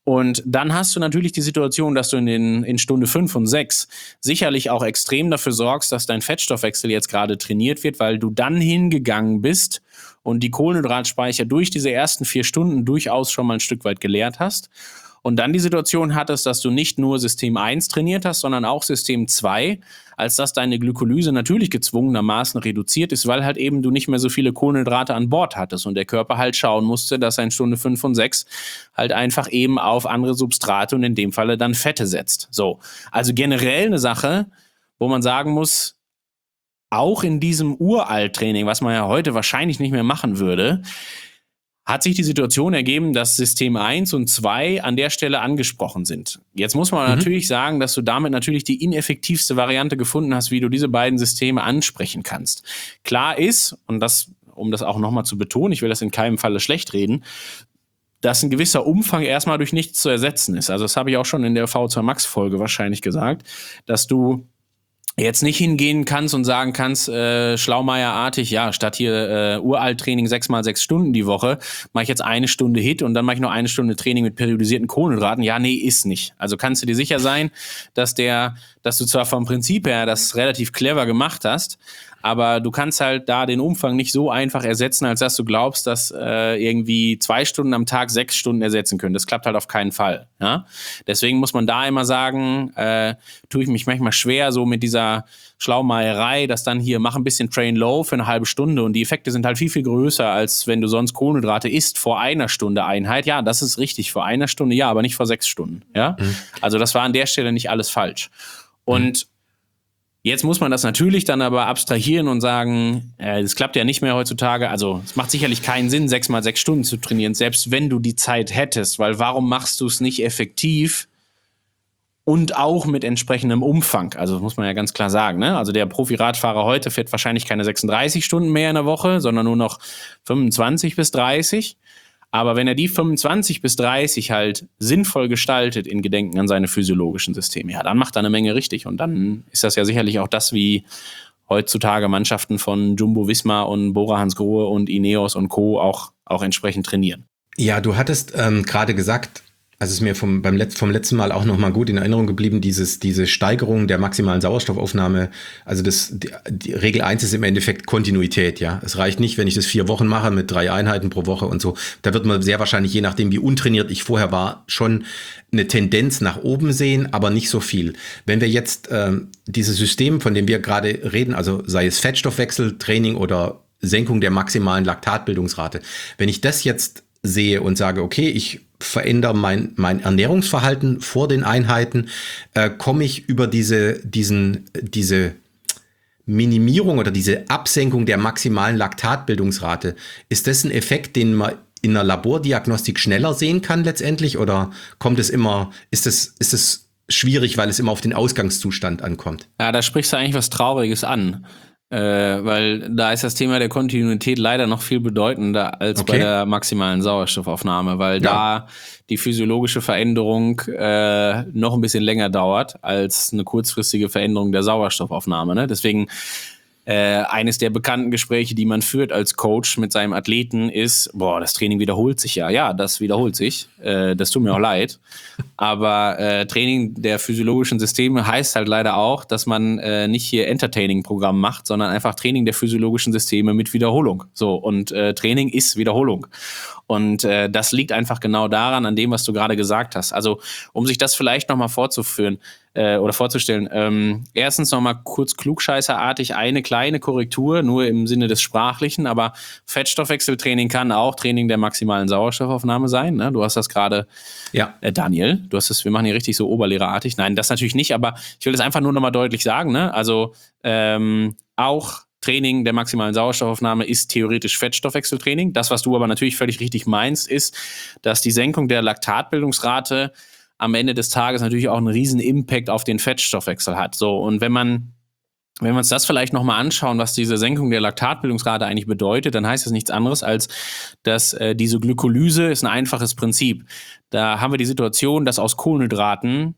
Und dann hast du natürlich die Situation, dass du in, den, in Stunde fünf und sechs sicherlich auch extrem dafür sorgst, dass dein Fettstoffwechsel jetzt gerade trainiert wird, weil du dann hingegangen bist und die Kohlenhydratspeicher durch diese ersten vier Stunden durchaus schon mal ein Stück weit geleert hast. Und dann die Situation hattest, dass du nicht nur System eins trainiert hast, sondern auch System zwei, als dass deine Glykolyse natürlich gezwungenermaßen reduziert ist, weil halt eben du nicht mehr so viele Kohlenhydrate an Bord hattest und der Körper halt schauen musste, dass er in Stunde fünf und sechs halt einfach eben auf andere Substrate und in dem Falle dann Fette setzt. So, also generell eine Sache, wo man sagen muss, auch in diesem Uralt-Training, was man ja heute wahrscheinlich nicht mehr machen würde, hat sich die Situation ergeben, dass System eins und zwei an der Stelle angesprochen sind. Jetzt muss man mhm. natürlich sagen, dass du damit natürlich die ineffektivste Variante gefunden hast, wie du diese beiden Systeme ansprechen kannst. Klar ist, und das, um das auch nochmal zu betonen, ich will das in keinem Falle schlecht reden, dass ein gewisser Umfang erstmal durch nichts zu ersetzen ist. Also das habe ich auch schon in der V zwei Max Folge wahrscheinlich gesagt, dass du jetzt nicht hingehen kannst und sagen kannst, äh, Schlaumeier-artig, ja, statt hier äh, Uralt-Training sechs mal sechs Stunden die Woche, mache ich jetzt eine Stunde Hit und dann mache ich noch eine Stunde Training mit periodisierten Kohlenhydraten. Ja, nee, ist nicht. Also kannst du dir sicher sein, dass der, dass du zwar vom Prinzip her das relativ clever gemacht hast, aber du kannst halt da den Umfang nicht so einfach ersetzen, als dass du glaubst, dass äh, irgendwie zwei Stunden am Tag sechs Stunden ersetzen können. Das klappt halt auf keinen Fall. Ja? Deswegen muss man da immer sagen, äh, tue ich mich manchmal schwer so mit dieser Schlaumeierei, dass dann hier mach ein bisschen Train Low für eine halbe Stunde und die Effekte sind halt viel, viel größer, als wenn du sonst Kohlenhydrate isst vor einer Stunde Einheit. Ja, das ist richtig, vor einer Stunde ja, aber nicht vor sechs Stunden. Ja? Mhm. Also das war an der Stelle nicht alles falsch. Und mhm. Jetzt muss man das natürlich dann aber abstrahieren und sagen, äh, das klappt ja nicht mehr heutzutage. Also es macht sicherlich keinen Sinn, sechs mal sechs Stunden zu trainieren, selbst wenn du die Zeit hättest. Weil warum machst du es nicht effektiv und auch mit entsprechendem Umfang? Also das muss man ja ganz klar sagen. Ne? Also der Profi-Radfahrer heute fährt wahrscheinlich keine sechsunddreißig Stunden mehr in der Woche, sondern nur noch fünfundzwanzig bis dreißig. Aber wenn er die fünfundzwanzig bis dreißig halt sinnvoll gestaltet in Gedenken an seine physiologischen Systeme, ja, dann macht er eine Menge richtig. Und dann ist das ja sicherlich auch das, wie heutzutage Mannschaften von Jumbo Visma und Bora Hansgrohe und Ineos und Co. auch, auch entsprechend trainieren. Ja, du hattest ähm, gerade gesagt, also es ist mir vom, beim Letz-, vom letzten Mal auch noch mal gut in Erinnerung geblieben, dieses, diese Steigerung der maximalen Sauerstoffaufnahme. Also das, die, die Regel eins ist im Endeffekt Kontinuität, ja. Es reicht nicht, wenn ich das vier Wochen mache mit drei Einheiten pro Woche und so. Da wird man sehr wahrscheinlich, je nachdem wie untrainiert ich vorher war, schon eine Tendenz nach oben sehen, aber nicht so viel. Wenn wir jetzt ähm, dieses System, von dem wir gerade reden, also sei es Fettstoffwechsel, Training oder Senkung der maximalen Laktatbildungsrate, wenn ich das jetzt sehe und sage, okay, ich verändere mein, mein Ernährungsverhalten vor den Einheiten, äh, komme ich über diese, diesen, diese Minimierung oder diese Absenkung der maximalen Laktatbildungsrate. Ist das ein Effekt, den man in einer Labordiagnostik schneller sehen kann letztendlich? Oder kommt es immer, ist es, ist es schwierig, weil es immer auf den Ausgangszustand ankommt? Ja, da sprichst du eigentlich was Trauriges an. Äh, weil da ist das Thema der Kontinuität leider noch viel bedeutender als okay. bei der maximalen Sauerstoffaufnahme, weil ja. da die physiologische Veränderung äh, noch ein bisschen länger dauert als eine kurzfristige Veränderung der Sauerstoffaufnahme. Ne? Deswegen äh, eines der bekannten Gespräche, die man führt als Coach mit seinem Athleten ist, boah, das Training wiederholt sich ja. Ja, das wiederholt sich. Äh, das tut mir auch leid. Aber äh, Training der physiologischen Systeme heißt halt leider auch, dass man äh, nicht hier Entertaining-Programm macht, sondern einfach Training der physiologischen Systeme mit Wiederholung. So, und äh, Training ist Wiederholung. Und äh, das liegt einfach genau daran, an dem, was du gerade gesagt hast. Also, um sich das vielleicht nochmal vorzuführen äh, oder vorzustellen, ähm, erstens nochmal kurz klugscheißerartig eine kleine Korrektur, nur im Sinne des Sprachlichen, aber Fettstoffwechseltraining kann auch Training der maximalen Sauerstoffaufnahme sein. Ne? Du hast das gerade, ja. äh, Daniel, du hast es, wir machen hier richtig so oberlehrerartig. Nein, das natürlich nicht, aber ich will das einfach nur nochmal deutlich sagen. Ne? Also, ähm, auch Training der maximalen Sauerstoffaufnahme ist theoretisch Fettstoffwechseltraining. Das, was du aber natürlich völlig richtig meinst, ist, dass die Senkung der Laktatbildungsrate am Ende des Tages natürlich auch einen riesen Impact auf den Fettstoffwechsel hat. So, und wenn man Wenn wir uns das vielleicht nochmal anschauen, was diese Senkung der Laktatbildungsrate eigentlich bedeutet, dann heißt das nichts anderes, als dass äh, diese Glykolyse ist ein einfaches Prinzip. Da haben wir die Situation, dass aus Kohlenhydraten,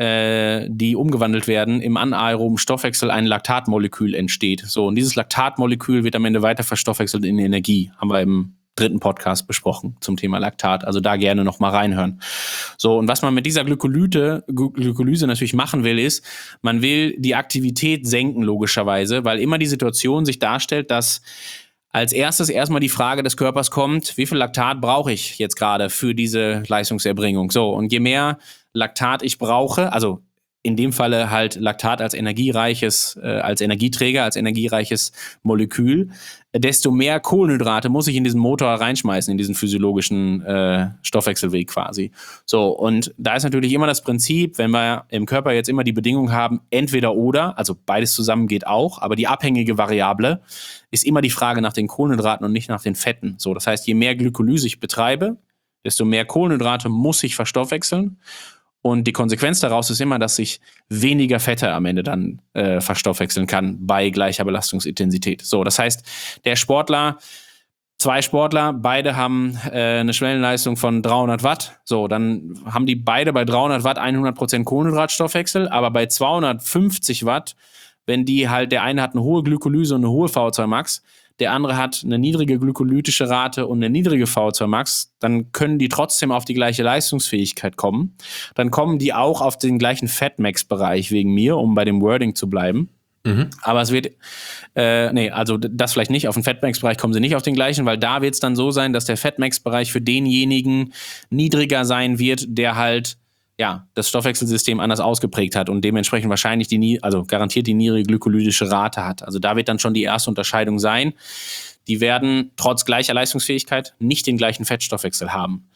äh, die umgewandelt werden, im anaeroben Stoffwechsel ein Laktatmolekül entsteht. So, und dieses Laktatmolekül wird am Ende weiter verstoffwechselt in Energie. Haben wir im dritten Podcast besprochen zum Thema Laktat. Also da gerne noch mal reinhören. So, und was man mit dieser Glykolyte, Glykolyse natürlich machen will, ist, man will die Aktivität senken, logischerweise, weil immer die Situation sich darstellt, dass als erstes erstmal die Frage des Körpers kommt, wie viel Laktat brauche ich jetzt gerade für diese Leistungserbringung? So, und je mehr Laktat ich brauche, also in dem Falle halt Laktat als energiereiches, äh, als Energieträger, als energiereiches Molekül, desto mehr Kohlenhydrate muss ich in diesen Motor reinschmeißen, in diesen physiologischen äh, Stoffwechselweg quasi. So, und da ist natürlich immer das Prinzip, wenn wir im Körper jetzt immer die Bedingung haben, entweder oder, also beides zusammen geht auch, aber die abhängige Variable ist immer die Frage nach den Kohlenhydraten und nicht nach den Fetten. So, das heißt, je mehr Glykolyse ich betreibe, desto mehr Kohlenhydrate muss ich verstoffwechseln. Und die Konsequenz daraus ist immer, dass ich weniger Fette am Ende dann äh, verstoffwechseln kann bei gleicher Belastungsintensität. So, das heißt, der Sportler, zwei Sportler, beide haben äh, eine Schwellenleistung von dreihundert Watt. So, dann haben die beide bei dreihundert Watt hundert Prozent Kohlenhydratstoffwechsel, aber bei zweihundertfünfzig Watt, wenn die halt, der eine hat eine hohe Glykolyse und eine hohe V O zwei Max, der andere hat eine niedrige glykolytische Rate und eine niedrige V O zwei Max, dann können die trotzdem auf die gleiche Leistungsfähigkeit kommen. Dann kommen die auch auf den gleichen Fatmax-Bereich wegen mir, um bei dem Wording zu bleiben. Mhm. Aber es wird, äh, nee, also das vielleicht nicht, auf den Fatmax-Bereich kommen sie nicht auf den gleichen, weil da wird es dann so sein, dass der Fatmax-Bereich für denjenigen niedriger sein wird, der halt ja, das Stoffwechselsystem anders ausgeprägt hat und dementsprechend wahrscheinlich die, also garantiert die niedrige glykolytische Rate hat. Also da wird dann schon die erste Unterscheidung sein. Die werden trotz gleicher Leistungsfähigkeit nicht den gleichen Fettstoffwechsel haben.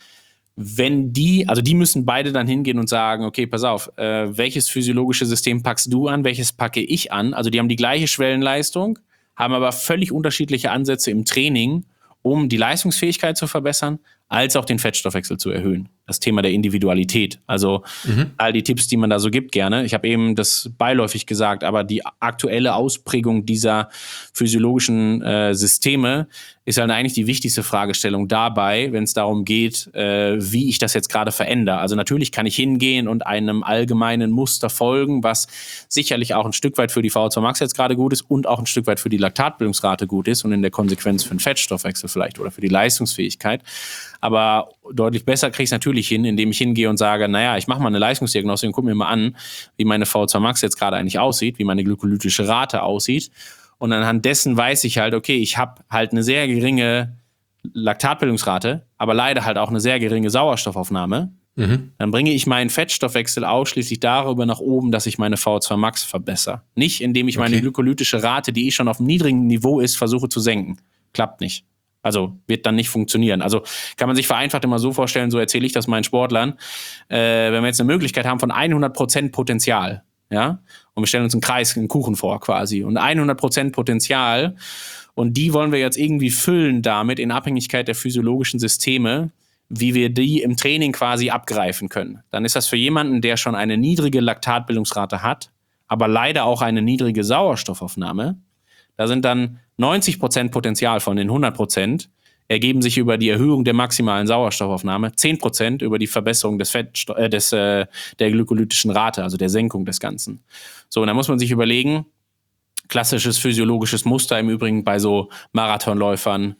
Wenn die, also die müssen beide dann hingehen und sagen, okay, pass auf, äh, welches physiologische System packst du an, welches packe ich an? Also die haben die gleiche Schwellenleistung, haben aber völlig unterschiedliche Ansätze im Training, um die Leistungsfähigkeit zu verbessern, als auch den Fettstoffwechsel zu erhöhen. Das Thema der Individualität. Also mhm. all die Tipps, die man da so gibt, gerne. Ich habe eben das beiläufig gesagt, aber die aktuelle Ausprägung dieser physiologischen äh, Systeme ist halt eigentlich die wichtigste Fragestellung dabei, wenn es darum geht, äh, wie ich das jetzt gerade verändere. Also natürlich kann ich hingehen und einem allgemeinen Muster folgen, was sicherlich auch ein Stück weit für die V O zwei Max jetzt gerade gut ist und auch ein Stück weit für die Laktatbildungsrate gut ist und in der Konsequenz für den Fettstoffwechsel vielleicht oder für die Leistungsfähigkeit. Aber deutlich besser kriege ich es natürlich hin, indem ich hingehe und sage, naja, ich mache mal eine Leistungsdiagnostik und gucke mir mal an, wie meine V O zwei Max jetzt gerade eigentlich aussieht, wie meine glykolytische Rate aussieht. Und anhand dessen weiß ich halt, okay, ich habe halt eine sehr geringe Laktatbildungsrate, aber leider halt auch eine sehr geringe Sauerstoffaufnahme. Mhm. Dann bringe ich meinen Fettstoffwechsel ausschließlich darüber nach oben, dass ich meine V O zwei Max verbessere. Nicht, indem ich meine okay. glykolytische Rate, die eh schon auf einem niedrigen Niveau ist, versuche zu senken. Klappt nicht. Also wird dann nicht funktionieren. Also kann man sich vereinfacht immer so vorstellen, so erzähle ich das meinen Sportlern, äh, wenn wir jetzt eine Möglichkeit haben von hundert Prozent Potenzial, ja, und wir stellen uns einen Kreis, einen Kuchen vor quasi und hundert Prozent Potenzial und die wollen wir jetzt irgendwie füllen damit in Abhängigkeit der physiologischen Systeme, wie wir die im Training quasi abgreifen können. Dann ist das für jemanden, der schon eine niedrige Laktatbildungsrate hat, aber leider auch eine niedrige Sauerstoffaufnahme. Da sind dann neunzig Prozent Potenzial von den hundert Prozent ergeben sich über die Erhöhung der maximalen Sauerstoffaufnahme, zehn Prozent über die Verbesserung des Fettsto- äh, des, äh, der glykolytischen Rate, also der Senkung des Ganzen. So, und da muss man sich überlegen, klassisches physiologisches Muster im Übrigen bei so Marathonläufern,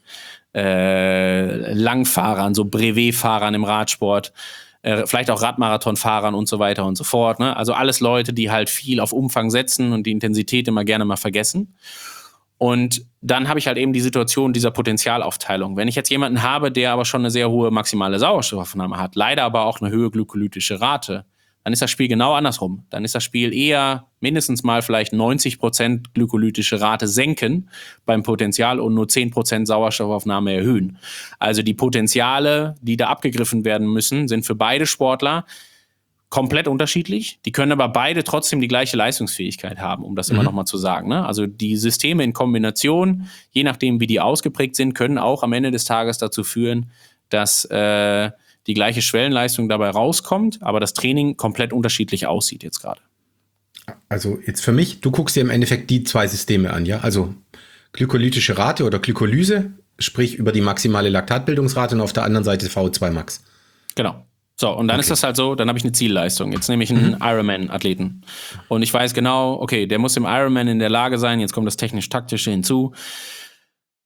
äh, Langfahrern, so Brevet-Fahrern im Radsport, äh, vielleicht auch Radmarathonfahrern und so weiter und so fort. Ne? Also alles Leute, die halt viel auf Umfang setzen und die Intensität immer gerne mal vergessen. Und dann habe ich halt eben die Situation dieser Potentialaufteilung. Wenn ich jetzt jemanden habe, der aber schon eine sehr hohe maximale Sauerstoffaufnahme hat, leider aber auch eine höhere glykolytische Rate, dann ist das Spiel genau andersrum. Dann ist das Spiel eher mindestens mal vielleicht neunzig Prozent glykolytische Rate senken beim Potenzial und nur zehn Prozent Sauerstoffaufnahme erhöhen. Also die Potenziale, die da abgegriffen werden müssen, sind für beide Sportler komplett unterschiedlich. Die können aber beide trotzdem die gleiche Leistungsfähigkeit haben, um das mhm. immer nochmal zu sagen. Ne? Also die Systeme in Kombination, je nachdem wie die ausgeprägt sind, können auch am Ende des Tages dazu führen, dass äh, die gleiche Schwellenleistung dabei rauskommt, aber das Training komplett unterschiedlich aussieht jetzt gerade. Also jetzt für mich, du guckst dir im Endeffekt die zwei Systeme an, ja? Also glykolytische Rate oder Glykolyse, sprich über die maximale Laktatbildungsrate und auf der anderen Seite V O zwei Max. Genau. So, und dann okay. ist das halt so, dann habe ich eine Zielleistung. Jetzt nehme ich einen mhm. Ironman-Athleten. Und ich weiß genau, okay, der muss im Ironman in der Lage sein, jetzt kommt das technisch-taktische hinzu,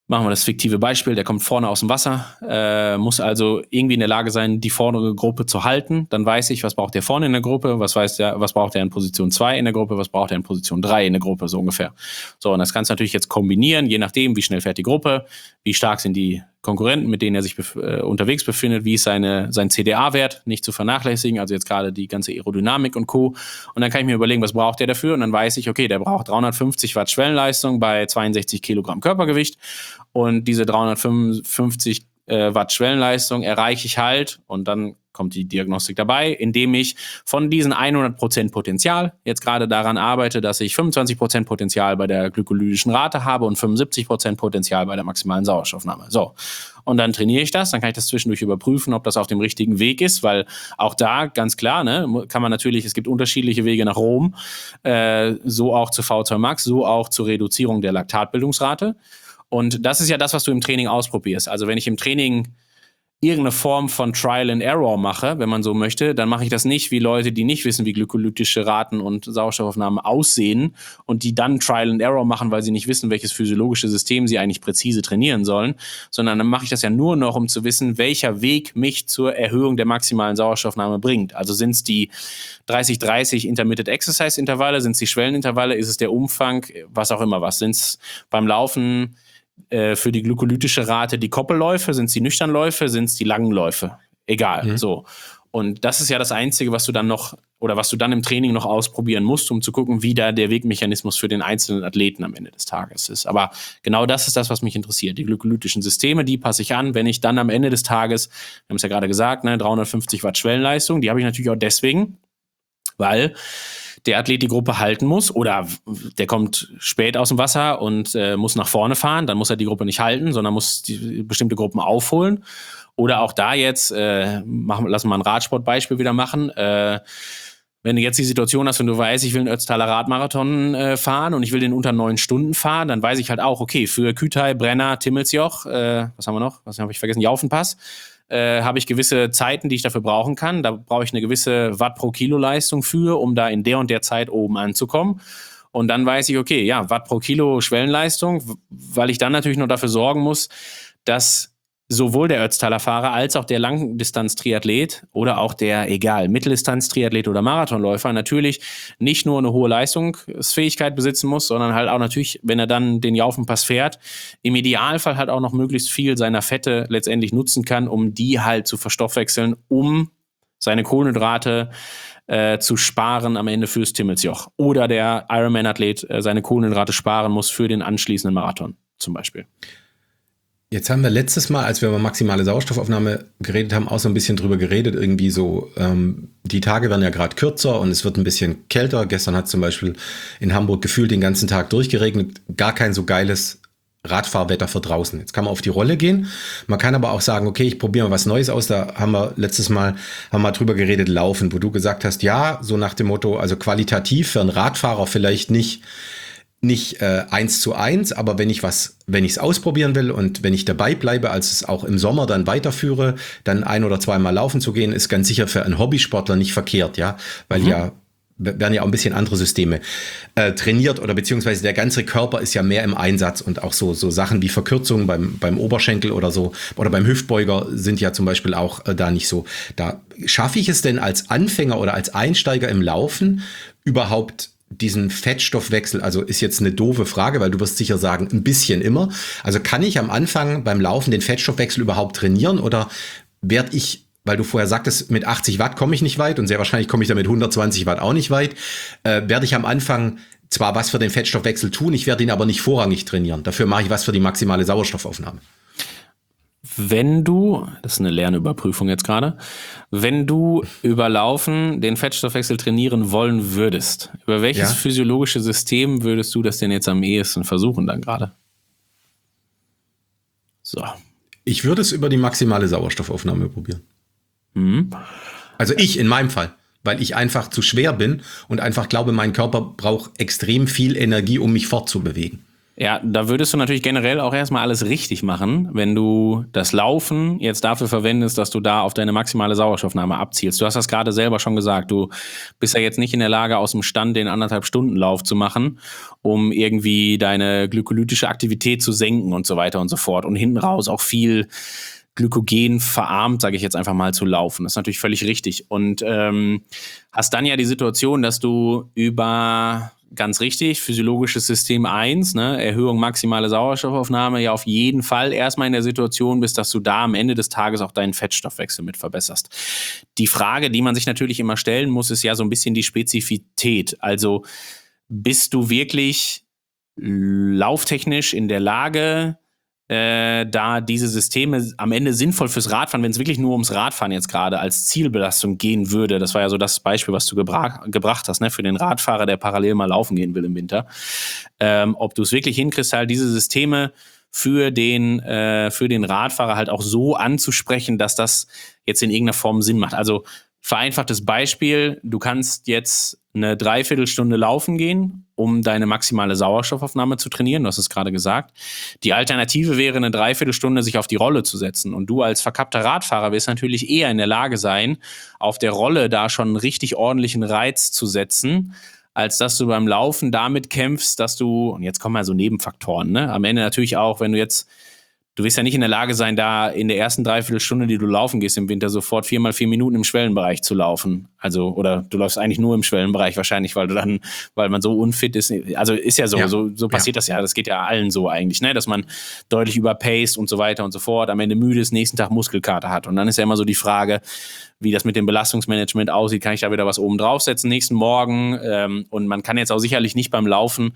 Machen wir das fiktive Beispiel, der kommt vorne aus dem Wasser, äh, muss also irgendwie in der Lage sein, die vordere Gruppe zu halten. Dann weiß ich, was braucht der vorne in der Gruppe, was weiß der, was braucht er in Position zwei in der Gruppe, was braucht er in Position drei in der Gruppe, so ungefähr. So, und das kannst du natürlich jetzt kombinieren, je nachdem, wie schnell fährt die Gruppe, wie stark sind die Konkurrenten, mit denen er sich bef- äh, unterwegs befindet, wie ist seine, sein C D A-Wert, nicht zu vernachlässigen, also jetzt gerade die ganze Aerodynamik und Co. Und dann kann ich mir überlegen, was braucht der dafür? Und dann weiß ich, okay, der braucht dreihundertfünfzig Watt Schwellenleistung bei zweiundsechzig Kilogramm Körpergewicht. Und diese dreihundertfünfzig äh, Watt Schwellenleistung erreiche ich halt, und dann kommt die Diagnostik dabei, indem ich von diesen hundert Prozent Potenzial jetzt gerade daran arbeite, dass ich fünfundzwanzig Prozent Potenzial bei der glykolytischen Rate habe und fünfundsiebzig Prozent Potenzial bei der maximalen Sauerstoffnahme. So. Und dann trainiere ich das, dann kann ich das zwischendurch überprüfen, ob das auf dem richtigen Weg ist, weil auch da ganz klar, ne, kann man natürlich, es gibt unterschiedliche Wege nach Rom, äh, so auch zu V zwei Max, so auch zur Reduzierung der Laktatbildungsrate. Und das ist ja das, was du im Training ausprobierst. Also wenn ich im Training irgendeine Form von Trial and Error mache, wenn man so möchte, dann mache ich das nicht wie Leute, die nicht wissen, wie glykolytische Raten und Sauerstoffaufnahmen aussehen und die dann Trial and Error machen, weil sie nicht wissen, welches physiologische System sie eigentlich präzise trainieren sollen, sondern dann mache ich das ja nur noch, um zu wissen, welcher Weg mich zur Erhöhung der maximalen Sauerstoffnahme bringt. Also sind es die dreißig dreißig Intermittent Exercise Intervalle, sind es die Schwellenintervalle, ist es der Umfang, was auch immer was. Sind es beim Laufen für die glykolytische Rate die Koppelläufe, sind es die Nüchternläufe, sind es die langen Läufe? Egal, mhm. so. Und das ist ja das Einzige, was du dann noch, oder was du dann im Training noch ausprobieren musst, um zu gucken, wie da der Wegmechanismus für den einzelnen Athleten am Ende des Tages ist. Aber genau das ist das, was mich interessiert. Die glykolytischen Systeme, die passe ich an, wenn ich dann am Ende des Tages, wir haben es ja gerade gesagt, ne, dreihundertfünfzig Watt Schwellenleistung, die habe ich natürlich auch deswegen, weil der Athlet die Gruppe halten muss oder der kommt spät aus dem Wasser und äh, muss nach vorne fahren, dann muss er die Gruppe nicht halten, sondern muss die bestimmte Gruppen aufholen. Oder auch da jetzt, äh, machen, lassen wir mal ein Radsportbeispiel wieder machen, äh, wenn du jetzt die Situation hast und du weißt, ich will einen Ötztaler Radmarathon äh, fahren und ich will den unter neun Stunden fahren, dann weiß ich halt auch, okay, für Kütai, Brenner, Timmelsjoch, äh, was haben wir noch? Was habe ich vergessen? Jaufenpass. Äh, habe ich gewisse Zeiten, die ich dafür brauchen kann. Da brauche ich eine gewisse Watt pro Kilo Leistung für, um da in der und der Zeit oben anzukommen. Und dann weiß ich, okay, ja, Watt pro Kilo Schwellenleistung, weil ich dann natürlich noch dafür sorgen muss, dass sowohl der Ötztaler Fahrer als auch der Langdistanz-Triathlet oder auch der, egal, Mitteldistanz-Triathlet oder Marathonläufer natürlich nicht nur eine hohe Leistungsfähigkeit besitzen muss, sondern halt auch natürlich, wenn er dann den Jaufenpass fährt, im Idealfall halt auch noch möglichst viel seiner Fette letztendlich nutzen kann, um die halt zu verstoffwechseln, um seine Kohlenhydrate äh, zu sparen am Ende fürs Timmelsjoch. Oder der Ironman-Athlet äh, seine Kohlenhydrate sparen muss für den anschließenden Marathon zum Beispiel. Jetzt haben wir letztes Mal, als wir über maximale Sauerstoffaufnahme geredet haben, auch so ein bisschen drüber geredet, irgendwie so, ähm, die Tage werden ja gerade kürzer und es wird ein bisschen kälter. Gestern hat zum Beispiel in Hamburg gefühlt den ganzen Tag durchgeregnet, gar kein so geiles Radfahrwetter für draußen. Jetzt kann man auf die Rolle gehen. Man kann aber auch sagen, okay, ich probiere mal was Neues aus. Da haben wir letztes Mal, haben wir drüber geredet, Laufen, wo du gesagt hast, ja, so nach dem Motto, also qualitativ für einen Radfahrer vielleicht nicht nicht äh, eins zu eins, aber wenn ich was, wenn ich es ausprobieren will und wenn ich dabei bleibe, als es auch im Sommer dann weiterführe, dann ein oder zweimal laufen zu gehen, ist ganz sicher für einen Hobbysportler nicht verkehrt, ja, weil mhm. ja werden ja auch ein bisschen andere Systeme äh, trainiert oder beziehungsweise der ganze Körper ist ja mehr im Einsatz und auch so so Sachen wie Verkürzungen beim beim Oberschenkel oder so oder beim Hüftbeuger sind ja zum Beispiel auch äh, da nicht so. Da schaffe ich es denn als Anfänger oder als Einsteiger im Laufen überhaupt diesen Fettstoffwechsel, also ist jetzt eine doofe Frage, weil du wirst sicher sagen, ein bisschen immer. Also kann ich am Anfang beim Laufen den Fettstoffwechsel überhaupt trainieren oder werde ich, weil du vorher sagtest, mit achtzig Watt komme ich nicht weit und sehr wahrscheinlich komme ich da mit hundertzwanzig Watt auch nicht weit, äh, werde ich am Anfang zwar was für den Fettstoffwechsel tun, ich werde ihn aber nicht vorrangig trainieren. Dafür mache ich was für die maximale Sauerstoffaufnahme. Wenn du, das ist eine Lernüberprüfung jetzt gerade, wenn du über Laufen den Fettstoffwechsel trainieren wollen würdest, über welches ja. physiologische System würdest du das denn jetzt am ehesten versuchen dann gerade? So. Ich würde es über die maximale Sauerstoffaufnahme probieren. Mhm. Also ich in meinem Fall, weil ich einfach zu schwer bin und einfach glaube, mein Körper braucht extrem viel Energie, um mich fortzubewegen. Ja, da würdest du natürlich generell auch erstmal alles richtig machen, wenn du das Laufen jetzt dafür verwendest, dass du da auf deine maximale Sauerstoffnahme abzielst. Du hast das gerade selber schon gesagt, du bist ja jetzt nicht in der Lage, aus dem Stand den anderthalb Stunden Lauf zu machen, um irgendwie deine glykolytische Aktivität zu senken und so weiter und so fort. Und hinten raus auch viel Glykogen verarmt, sage ich jetzt einfach mal, zu laufen. Das ist natürlich völlig richtig. Und ähm, hast dann ja die Situation, dass du über, ganz richtig, physiologisches System eins, ne, Erhöhung maximale Sauerstoffaufnahme, ja auf jeden Fall erstmal in der Situation bist, dass du da am Ende des Tages auch deinen Fettstoffwechsel mit verbesserst. Die Frage, die man sich natürlich immer stellen muss, ist ja so ein bisschen die Spezifität. Also bist du wirklich lauftechnisch in der Lage, Äh, da diese Systeme am Ende sinnvoll fürs Radfahren, wenn es wirklich nur ums Radfahren jetzt gerade als Zielbelastung gehen würde, das war ja so das Beispiel, was du gebra- gebracht hast, ne, für den Radfahrer, der parallel mal laufen gehen will im Winter, ähm, ob du es wirklich hinkriegst, halt diese Systeme für den, äh, für den Radfahrer halt auch so anzusprechen, dass das jetzt in irgendeiner Form Sinn macht. Also vereinfachtes Beispiel, du kannst jetzt eine Dreiviertelstunde laufen gehen, um deine maximale Sauerstoffaufnahme zu trainieren, du hast es gerade gesagt. Die Alternative wäre, eine Dreiviertelstunde sich auf die Rolle zu setzen. Und du als verkappter Radfahrer wirst natürlich eher in der Lage sein, auf der Rolle da schon einen richtig ordentlichen Reiz zu setzen, als dass du beim Laufen damit kämpfst, dass du, und jetzt kommen ja so Nebenfaktoren, ne? Am Ende natürlich auch, wenn du jetzt Du wirst ja nicht in der Lage sein, da in der ersten Dreiviertelstunde, die du laufen gehst im Winter, sofort vier mal vier Minuten im Schwellenbereich zu laufen. Also, oder du läufst eigentlich nur im Schwellenbereich wahrscheinlich, weil du dann, weil man so unfit ist. Also ist ja so, ja. so, so passiert ja. das ja. Das geht ja allen so eigentlich, ne? Dass man deutlich überpaced und so weiter und so fort, am Ende müde ist, nächsten Tag Muskelkater hat. Und dann ist ja immer so die Frage, wie das mit dem Belastungsmanagement aussieht. Kann ich da wieder was oben draufsetzen nächsten Morgen? Ähm, und man kann jetzt auch sicherlich nicht beim Laufen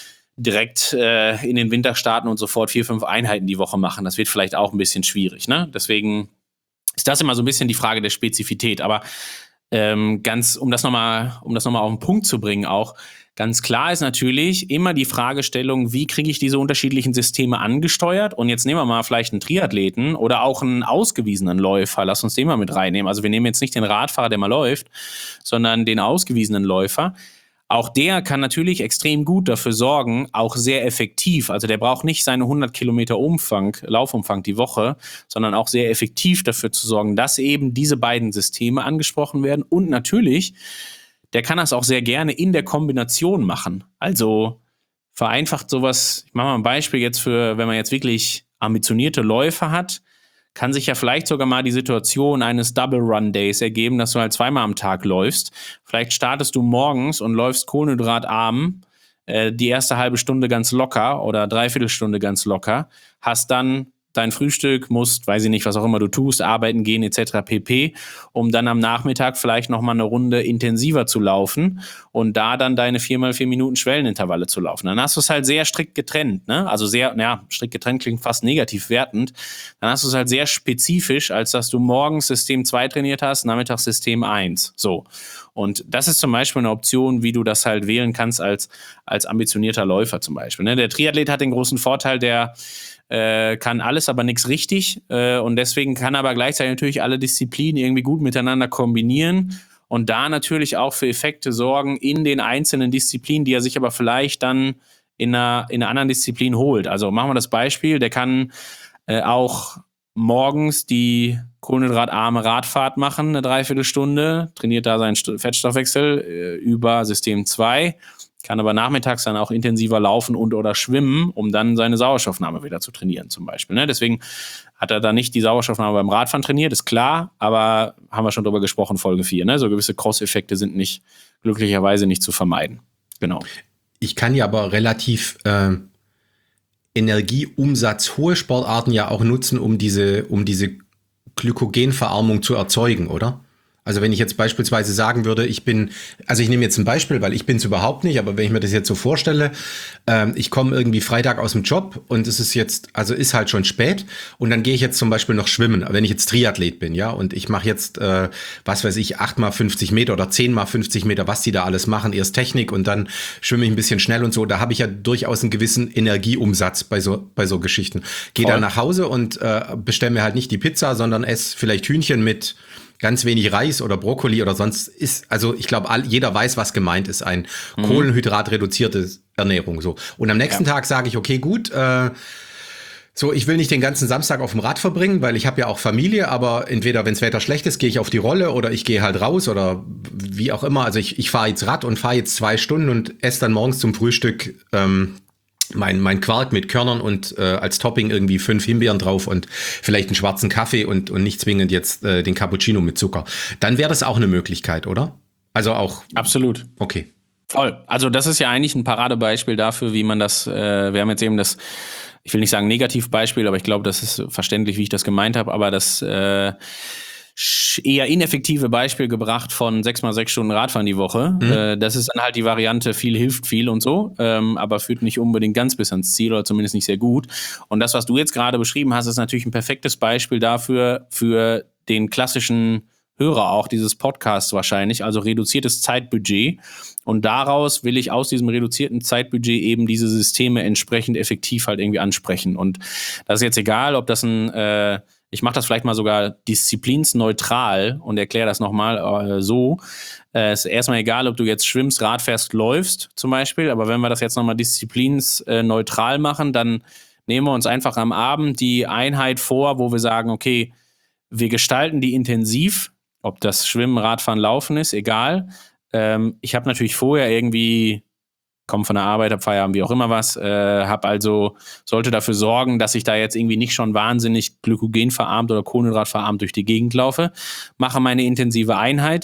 direkt äh, in den Winter starten und sofort vier, fünf Einheiten die Woche machen. Das wird vielleicht auch ein bisschen schwierig, ne? Deswegen ist das immer so ein bisschen die Frage der Spezifität. Aber ähm, ganz, um das nochmal, um das nochmal auf den Punkt zu bringen auch, ganz klar ist natürlich immer die Fragestellung, wie kriege ich diese unterschiedlichen Systeme angesteuert? Und jetzt nehmen wir mal vielleicht einen Triathleten oder auch einen ausgewiesenen Läufer. Lass uns den mal mit reinnehmen. Also wir nehmen jetzt nicht den Radfahrer, der mal läuft, sondern den ausgewiesenen Läufer. Auch der kann natürlich extrem gut dafür sorgen, auch sehr effektiv. Also der braucht nicht seine hundert Kilometer Umfang, Laufumfang die Woche, sondern auch sehr effektiv dafür zu sorgen, dass eben diese beiden Systeme angesprochen werden. Und natürlich, der kann das auch sehr gerne in der Kombination machen. Also vereinfacht sowas, ich mache mal ein Beispiel jetzt für, wenn man jetzt wirklich ambitionierte Läufer hat, kann sich ja vielleicht sogar mal die Situation eines Double-Run-Days ergeben, dass du halt zweimal am Tag läufst. Vielleicht startest du morgens und läufst kohlenhydratarm äh, die erste halbe Stunde ganz locker oder Dreiviertelstunde ganz locker, hast dann dein Frühstück, musst, weiß ich nicht, was auch immer du tust, arbeiten gehen et cetera pp., um dann am Nachmittag vielleicht nochmal eine Runde intensiver zu laufen und da dann deine vier mal vier Minuten Schwellenintervalle zu laufen. Dann hast du es halt sehr strikt getrennt, ne? Also sehr, ja, strikt getrennt klingt fast negativ wertend. Dann hast du es halt sehr spezifisch, als dass du morgens System zwei trainiert hast, nachmittags System eins. So. Und das ist zum Beispiel eine Option, wie du das halt wählen kannst als, als ambitionierter Läufer zum Beispiel, ne? Der Triathlet hat den großen Vorteil, der Äh, kann alles, aber nichts richtig äh, und deswegen kann aber gleichzeitig natürlich alle Disziplinen irgendwie gut miteinander kombinieren und da natürlich auch für Effekte sorgen in den einzelnen Disziplinen, die er sich aber vielleicht dann in einer, in einer anderen Disziplin holt. Also machen wir das Beispiel, der kann äh, auch morgens die kohlenhydratarme Radfahrt machen, eine Dreiviertelstunde, trainiert da seinen Fettstoffwechsel äh, über System zwei, kann aber nachmittags dann auch intensiver laufen und oder schwimmen, um dann seine Sauerstoffnahme wieder zu trainieren zum Beispiel. Ne? Deswegen hat er da nicht die Sauerstoffnahme beim Radfahren trainiert, ist klar, aber haben wir schon drüber gesprochen, Folge vier. Ne? So gewisse Cross-Effekte sind nicht, glücklicherweise nicht zu vermeiden. Genau. Ich kann ja aber relativ äh, energieumsatzhohe Sportarten ja auch nutzen, um diese, um diese Glykogenverarmung zu erzeugen, oder? Also wenn ich jetzt beispielsweise sagen würde, ich bin, also ich nehme jetzt ein Beispiel, weil ich bin es überhaupt nicht, aber wenn ich mir das jetzt so vorstelle, ähm, ich komme irgendwie Freitag aus dem Job und es ist jetzt, also ist halt schon spät und dann gehe ich jetzt zum Beispiel noch schwimmen, wenn ich jetzt Triathlet bin, ja, und ich mache jetzt, äh, was weiß ich, acht mal fünfzig Meter oder zehn mal fünfzig Meter, was die da alles machen, erst Technik und dann schwimme ich ein bisschen schnell und so, da habe ich ja durchaus einen gewissen Energieumsatz bei so, bei so Geschichten. Gehe dann nach Hause und äh, bestelle mir halt nicht die Pizza, sondern esse vielleicht Hühnchen mit ganz wenig Reis oder Brokkoli oder sonst ist, also ich glaube, jeder weiß, was gemeint ist. Ein mhm. kohlenhydratreduziertes, Ernährung. So. Und am nächsten ja. Tag sage ich, okay, gut, äh, so, ich will nicht den ganzen Samstag auf dem Rad verbringen, weil ich habe ja auch Familie, aber entweder, wenn das Wetter schlecht ist, gehe ich auf die Rolle oder ich gehe halt raus oder wie auch immer. Also ich, ich fahre jetzt Rad und fahre jetzt zwei Stunden und esse dann morgens zum Frühstück ähm, mein, mein Quark mit Körnern und äh, als Topping irgendwie fünf Himbeeren drauf und vielleicht einen schwarzen Kaffee und, und nicht zwingend jetzt äh, den Cappuccino mit Zucker. Dann wäre das auch eine Möglichkeit, oder? Also auch. Absolut. Okay. Voll. Also das ist ja eigentlich ein Paradebeispiel dafür, wie man das, äh, wir haben jetzt eben das, ich will nicht sagen Negativbeispiel, aber ich glaube, das ist verständlich, wie ich das gemeint habe, aber das äh, eher ineffektive Beispiel gebracht von sechs mal sechs Stunden Radfahren die Woche. Mhm. Äh, das ist dann halt die Variante, viel hilft viel und so, ähm, aber führt nicht unbedingt ganz bis ans Ziel oder zumindest nicht sehr gut. Und das, was du jetzt gerade beschrieben hast, ist natürlich ein perfektes Beispiel dafür, für den klassischen Hörer auch dieses Podcasts wahrscheinlich, also reduziertes Zeitbudget. Und daraus will ich aus diesem reduzierten Zeitbudget eben diese Systeme entsprechend effektiv halt irgendwie ansprechen. Und das ist jetzt egal, ob das ein, äh, ich mache das vielleicht mal sogar disziplinsneutral und erkläre das nochmal äh, so. Es äh, ist erstmal egal, ob du jetzt schwimmst, Rad fährst, läufst zum Beispiel. Aber wenn wir das jetzt nochmal disziplinsneutral machen, dann nehmen wir uns einfach am Abend die Einheit vor, wo wir sagen, okay, wir gestalten die intensiv, ob das Schwimmen, Radfahren, Laufen ist, egal. Ähm, ich habe natürlich vorher irgendwie, komme von der Arbeit, habe Feierabend, wie auch immer was, äh, habe also, sollte dafür sorgen, dass ich da jetzt irgendwie nicht schon wahnsinnig glykogenverarmt oder kohlenhydratverarmt durch die Gegend laufe, mache meine intensive Einheit.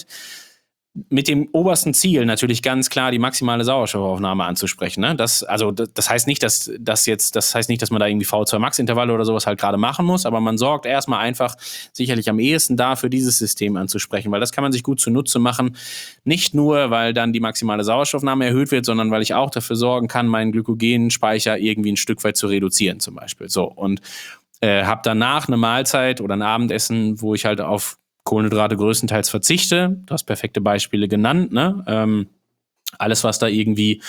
Mit dem obersten Ziel natürlich ganz klar die maximale Sauerstoffaufnahme anzusprechen. Ne? Das, also das, das heißt nicht, dass das jetzt, das heißt nicht, dass man da irgendwie V zwei Max Intervalle oder sowas halt gerade machen muss, aber man sorgt erstmal einfach sicherlich am ehesten dafür, dieses System anzusprechen, weil das kann man sich gut zunutze machen. Nicht nur, weil dann die maximale Sauerstoffnahme erhöht wird, sondern weil ich auch dafür sorgen kann, meinen Glykogenspeicher irgendwie ein Stück weit zu reduzieren zum Beispiel. So, und äh, habe danach eine Mahlzeit oder ein Abendessen, wo ich halt auf Kohlenhydrate größtenteils verzichte. Du hast perfekte Beispiele genannt, ne? Ähm, alles, was da irgendwie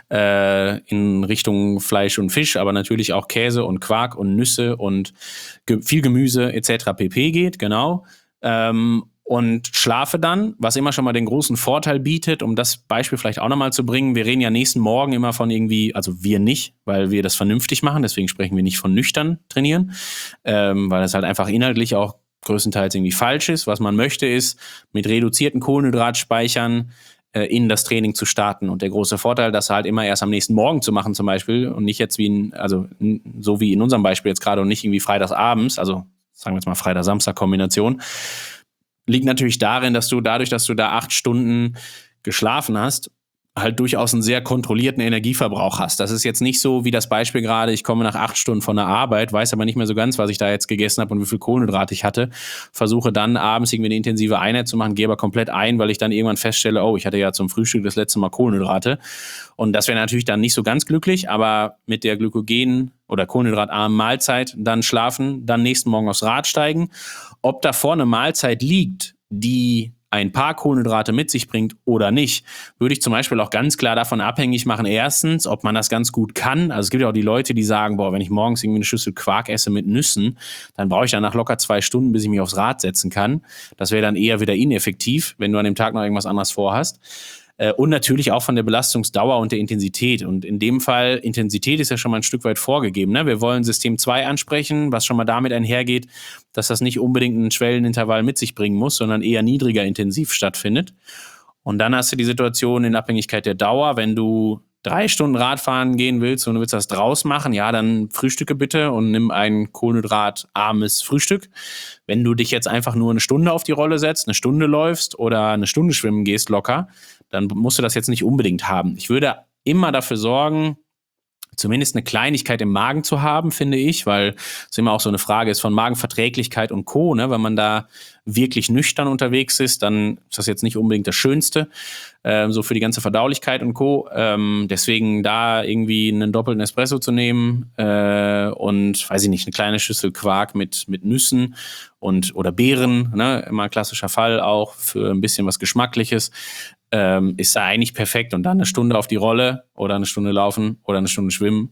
äh, in Richtung Fleisch und Fisch, aber natürlich auch Käse und Quark und Nüsse und ge- viel Gemüse et cetera pp. Geht, genau. Ähm, und schlafe dann, was immer schon mal den großen Vorteil bietet, um das Beispiel vielleicht auch nochmal zu bringen. Wir reden ja nächsten Morgen immer von irgendwie, also wir nicht, weil wir das vernünftig machen, deswegen sprechen wir nicht von nüchtern trainieren, ähm, weil das halt einfach inhaltlich auch größtenteils irgendwie falsch ist. Was man möchte, ist, mit reduzierten Kohlenhydratspeichern äh, in das Training zu starten. Und der große Vorteil, das halt immer erst am nächsten Morgen zu machen zum Beispiel und nicht jetzt wie in, also so wie in unserem Beispiel jetzt gerade und nicht irgendwie freitagsabends, also sagen wir jetzt mal Freitag-Samstag-Kombination, liegt natürlich darin, dass du dadurch, dass du da acht Stunden geschlafen hast, halt durchaus einen sehr kontrollierten Energieverbrauch hast. Das ist jetzt nicht so wie das Beispiel gerade, ich komme nach acht Stunden von der Arbeit, weiß aber nicht mehr so ganz, was ich da jetzt gegessen habe und wie viel Kohlenhydrate ich hatte, versuche dann abends irgendwie eine intensive Einheit zu machen, gehe aber komplett ein, weil ich dann irgendwann feststelle, oh, ich hatte ja zum Frühstück das letzte Mal Kohlenhydrate. Und das wäre natürlich dann nicht so ganz glücklich, aber mit der Glykogen- oder kohlenhydratarmen Mahlzeit dann schlafen, dann nächsten Morgen aufs Rad steigen. Ob davor eine Mahlzeit liegt, die ein paar Kohlenhydrate mit sich bringt oder nicht, würde ich zum Beispiel auch ganz klar davon abhängig machen, erstens, ob man das ganz gut kann. Also es gibt ja auch die Leute, die sagen, boah, wenn ich morgens irgendwie eine Schüssel Quark esse mit Nüssen, dann brauche ich danach locker zwei Stunden, bis ich mich aufs Rad setzen kann. Das wäre dann eher wieder ineffektiv, wenn du an dem Tag noch irgendwas anderes vorhast. Und natürlich auch von der Belastungsdauer und der Intensität. Und in dem Fall, Intensität ist ja schon mal ein Stück weit vorgegeben. Ne? Wir wollen System zwei ansprechen, was schon mal damit einhergeht, dass das nicht unbedingt einen Schwellenintervall mit sich bringen muss, sondern eher niedriger intensiv stattfindet. Und dann hast du die Situation in Abhängigkeit der Dauer, wenn du drei Stunden Radfahren gehen willst und du willst das draus machen, ja, dann frühstücke bitte und nimm ein kohlenhydratarmes Frühstück. Wenn du dich jetzt einfach nur eine Stunde auf die Rolle setzt, eine Stunde läufst oder eine Stunde schwimmen gehst locker, dann musst du das jetzt nicht unbedingt haben. Ich würde immer dafür sorgen, zumindest eine Kleinigkeit im Magen zu haben, finde ich, weil es immer auch so eine Frage ist von Magenverträglichkeit und Co., ne? Wenn man da wirklich nüchtern unterwegs ist, dann ist das jetzt nicht unbedingt das Schönste, ähm, so für die ganze Verdaulichkeit und Co. Ähm, deswegen da irgendwie einen doppelten Espresso zu nehmen äh, und, weiß ich nicht, eine kleine Schüssel Quark mit, mit Nüssen und oder Beeren, ne? Immer ein klassischer Fall auch für ein bisschen was Geschmackliches. Ähm, ist da eigentlich perfekt und dann eine Stunde auf die Rolle oder eine Stunde laufen oder eine Stunde schwimmen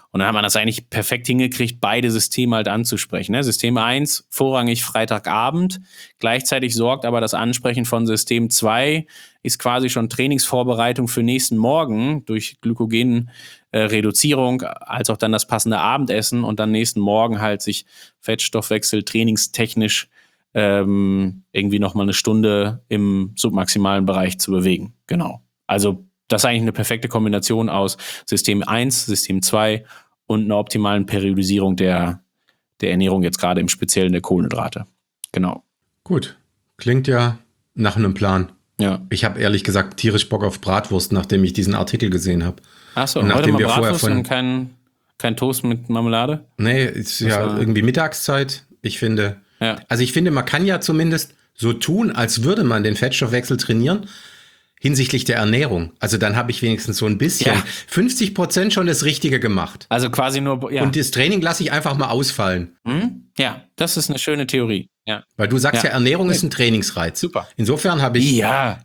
Und dann hat man das eigentlich perfekt hingekriegt, beide Systeme halt anzusprechen. Ne? System eins, vorrangig Freitagabend. Gleichzeitig sorgt aber das Ansprechen von System zwei, ist quasi schon Trainingsvorbereitung für nächsten Morgen durch Glykogenreduzierung, als auch dann das passende Abendessen und dann nächsten Morgen halt sich Fettstoffwechsel trainingstechnisch ähm, irgendwie nochmal eine Stunde im submaximalen Bereich zu bewegen. Genau. Also das ist eigentlich eine perfekte Kombination aus System eins, System zwei und einer optimalen Periodisierung der, der Ernährung, jetzt gerade im Speziellen der Kohlenhydrate. Genau. Gut. Klingt ja nach einem Plan. Ja. Ich habe ehrlich gesagt tierisch Bock auf Bratwurst, nachdem ich diesen Artikel gesehen habe. Achso, und heute nachdem mal wir vorher Bratwurst von und kein, kein Toast mit Marmelade? Nee, ist ja war- irgendwie Mittagszeit. Ich finde, Ja. also ich finde, man kann ja zumindest so tun, als würde man den Fettstoffwechsel trainieren, hinsichtlich der Ernährung. Also dann habe ich wenigstens so ein bisschen, Ja. fünfzig Prozent schon das Richtige gemacht. Also quasi nur, ja. Und das Training lasse ich einfach mal ausfallen. Hm? Ja, das ist eine schöne Theorie. Ja. Weil du sagst ja, Ja. Ernährung ist ein Trainingsreiz. Super. Insofern habe ich, Ja.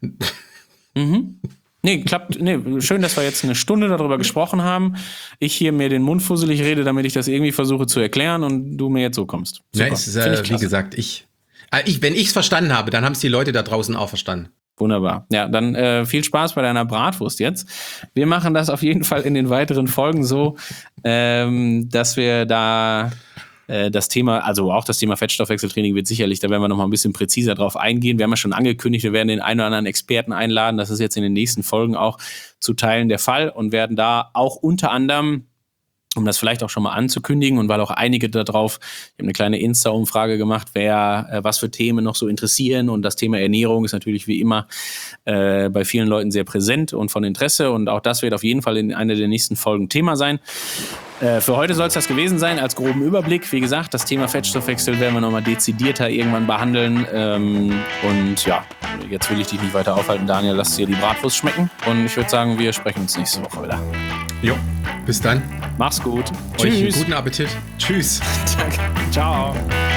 mhm. Nee, klappt. Nee, schön, dass wir jetzt eine Stunde darüber gesprochen haben. Ich hier mir den Mund fusselig rede, damit ich das irgendwie versuche zu erklären und du mir jetzt so kommst. ne, Super. es ist, Find äh, ich wie klasse. gesagt, ich, äh, ich wenn ich es verstanden habe, dann haben es die Leute da draußen auch verstanden. Wunderbar. Ja, dann äh, viel Spaß bei deiner Bratwurst jetzt. Wir machen das auf jeden Fall in den weiteren Folgen so, ähm, dass wir da äh, das Thema, also auch das Thema Fettstoffwechseltraining wird sicherlich, da werden wir noch mal ein bisschen präziser drauf eingehen. Wir haben ja schon angekündigt, wir werden den einen oder anderen Experten einladen. Das ist jetzt in den nächsten Folgen auch zu Teilen der Fall und werden da auch unter anderem, um das vielleicht auch schon mal anzukündigen und weil auch einige da drauf, ich habe eine kleine Insta-Umfrage gemacht, wer äh, was für Themen noch so interessieren und das Thema Ernährung ist natürlich wie immer äh, bei vielen Leuten sehr präsent und von Interesse und auch das wird auf jeden Fall in einer der nächsten Folgen Thema sein. Äh, für heute soll es das gewesen sein, als groben Überblick. Wie gesagt, das Thema Fettstoffwechsel werden wir nochmal dezidierter irgendwann behandeln ähm, und ja, jetzt will ich dich nicht weiter aufhalten, Daniel, lass dir die Bratwurst schmecken und ich würde sagen, wir sprechen uns nächste Woche wieder. Jo, bis dann. Mach's gut. Euch Tschüss. guten Appetit. Tschüss. Danke. Ciao.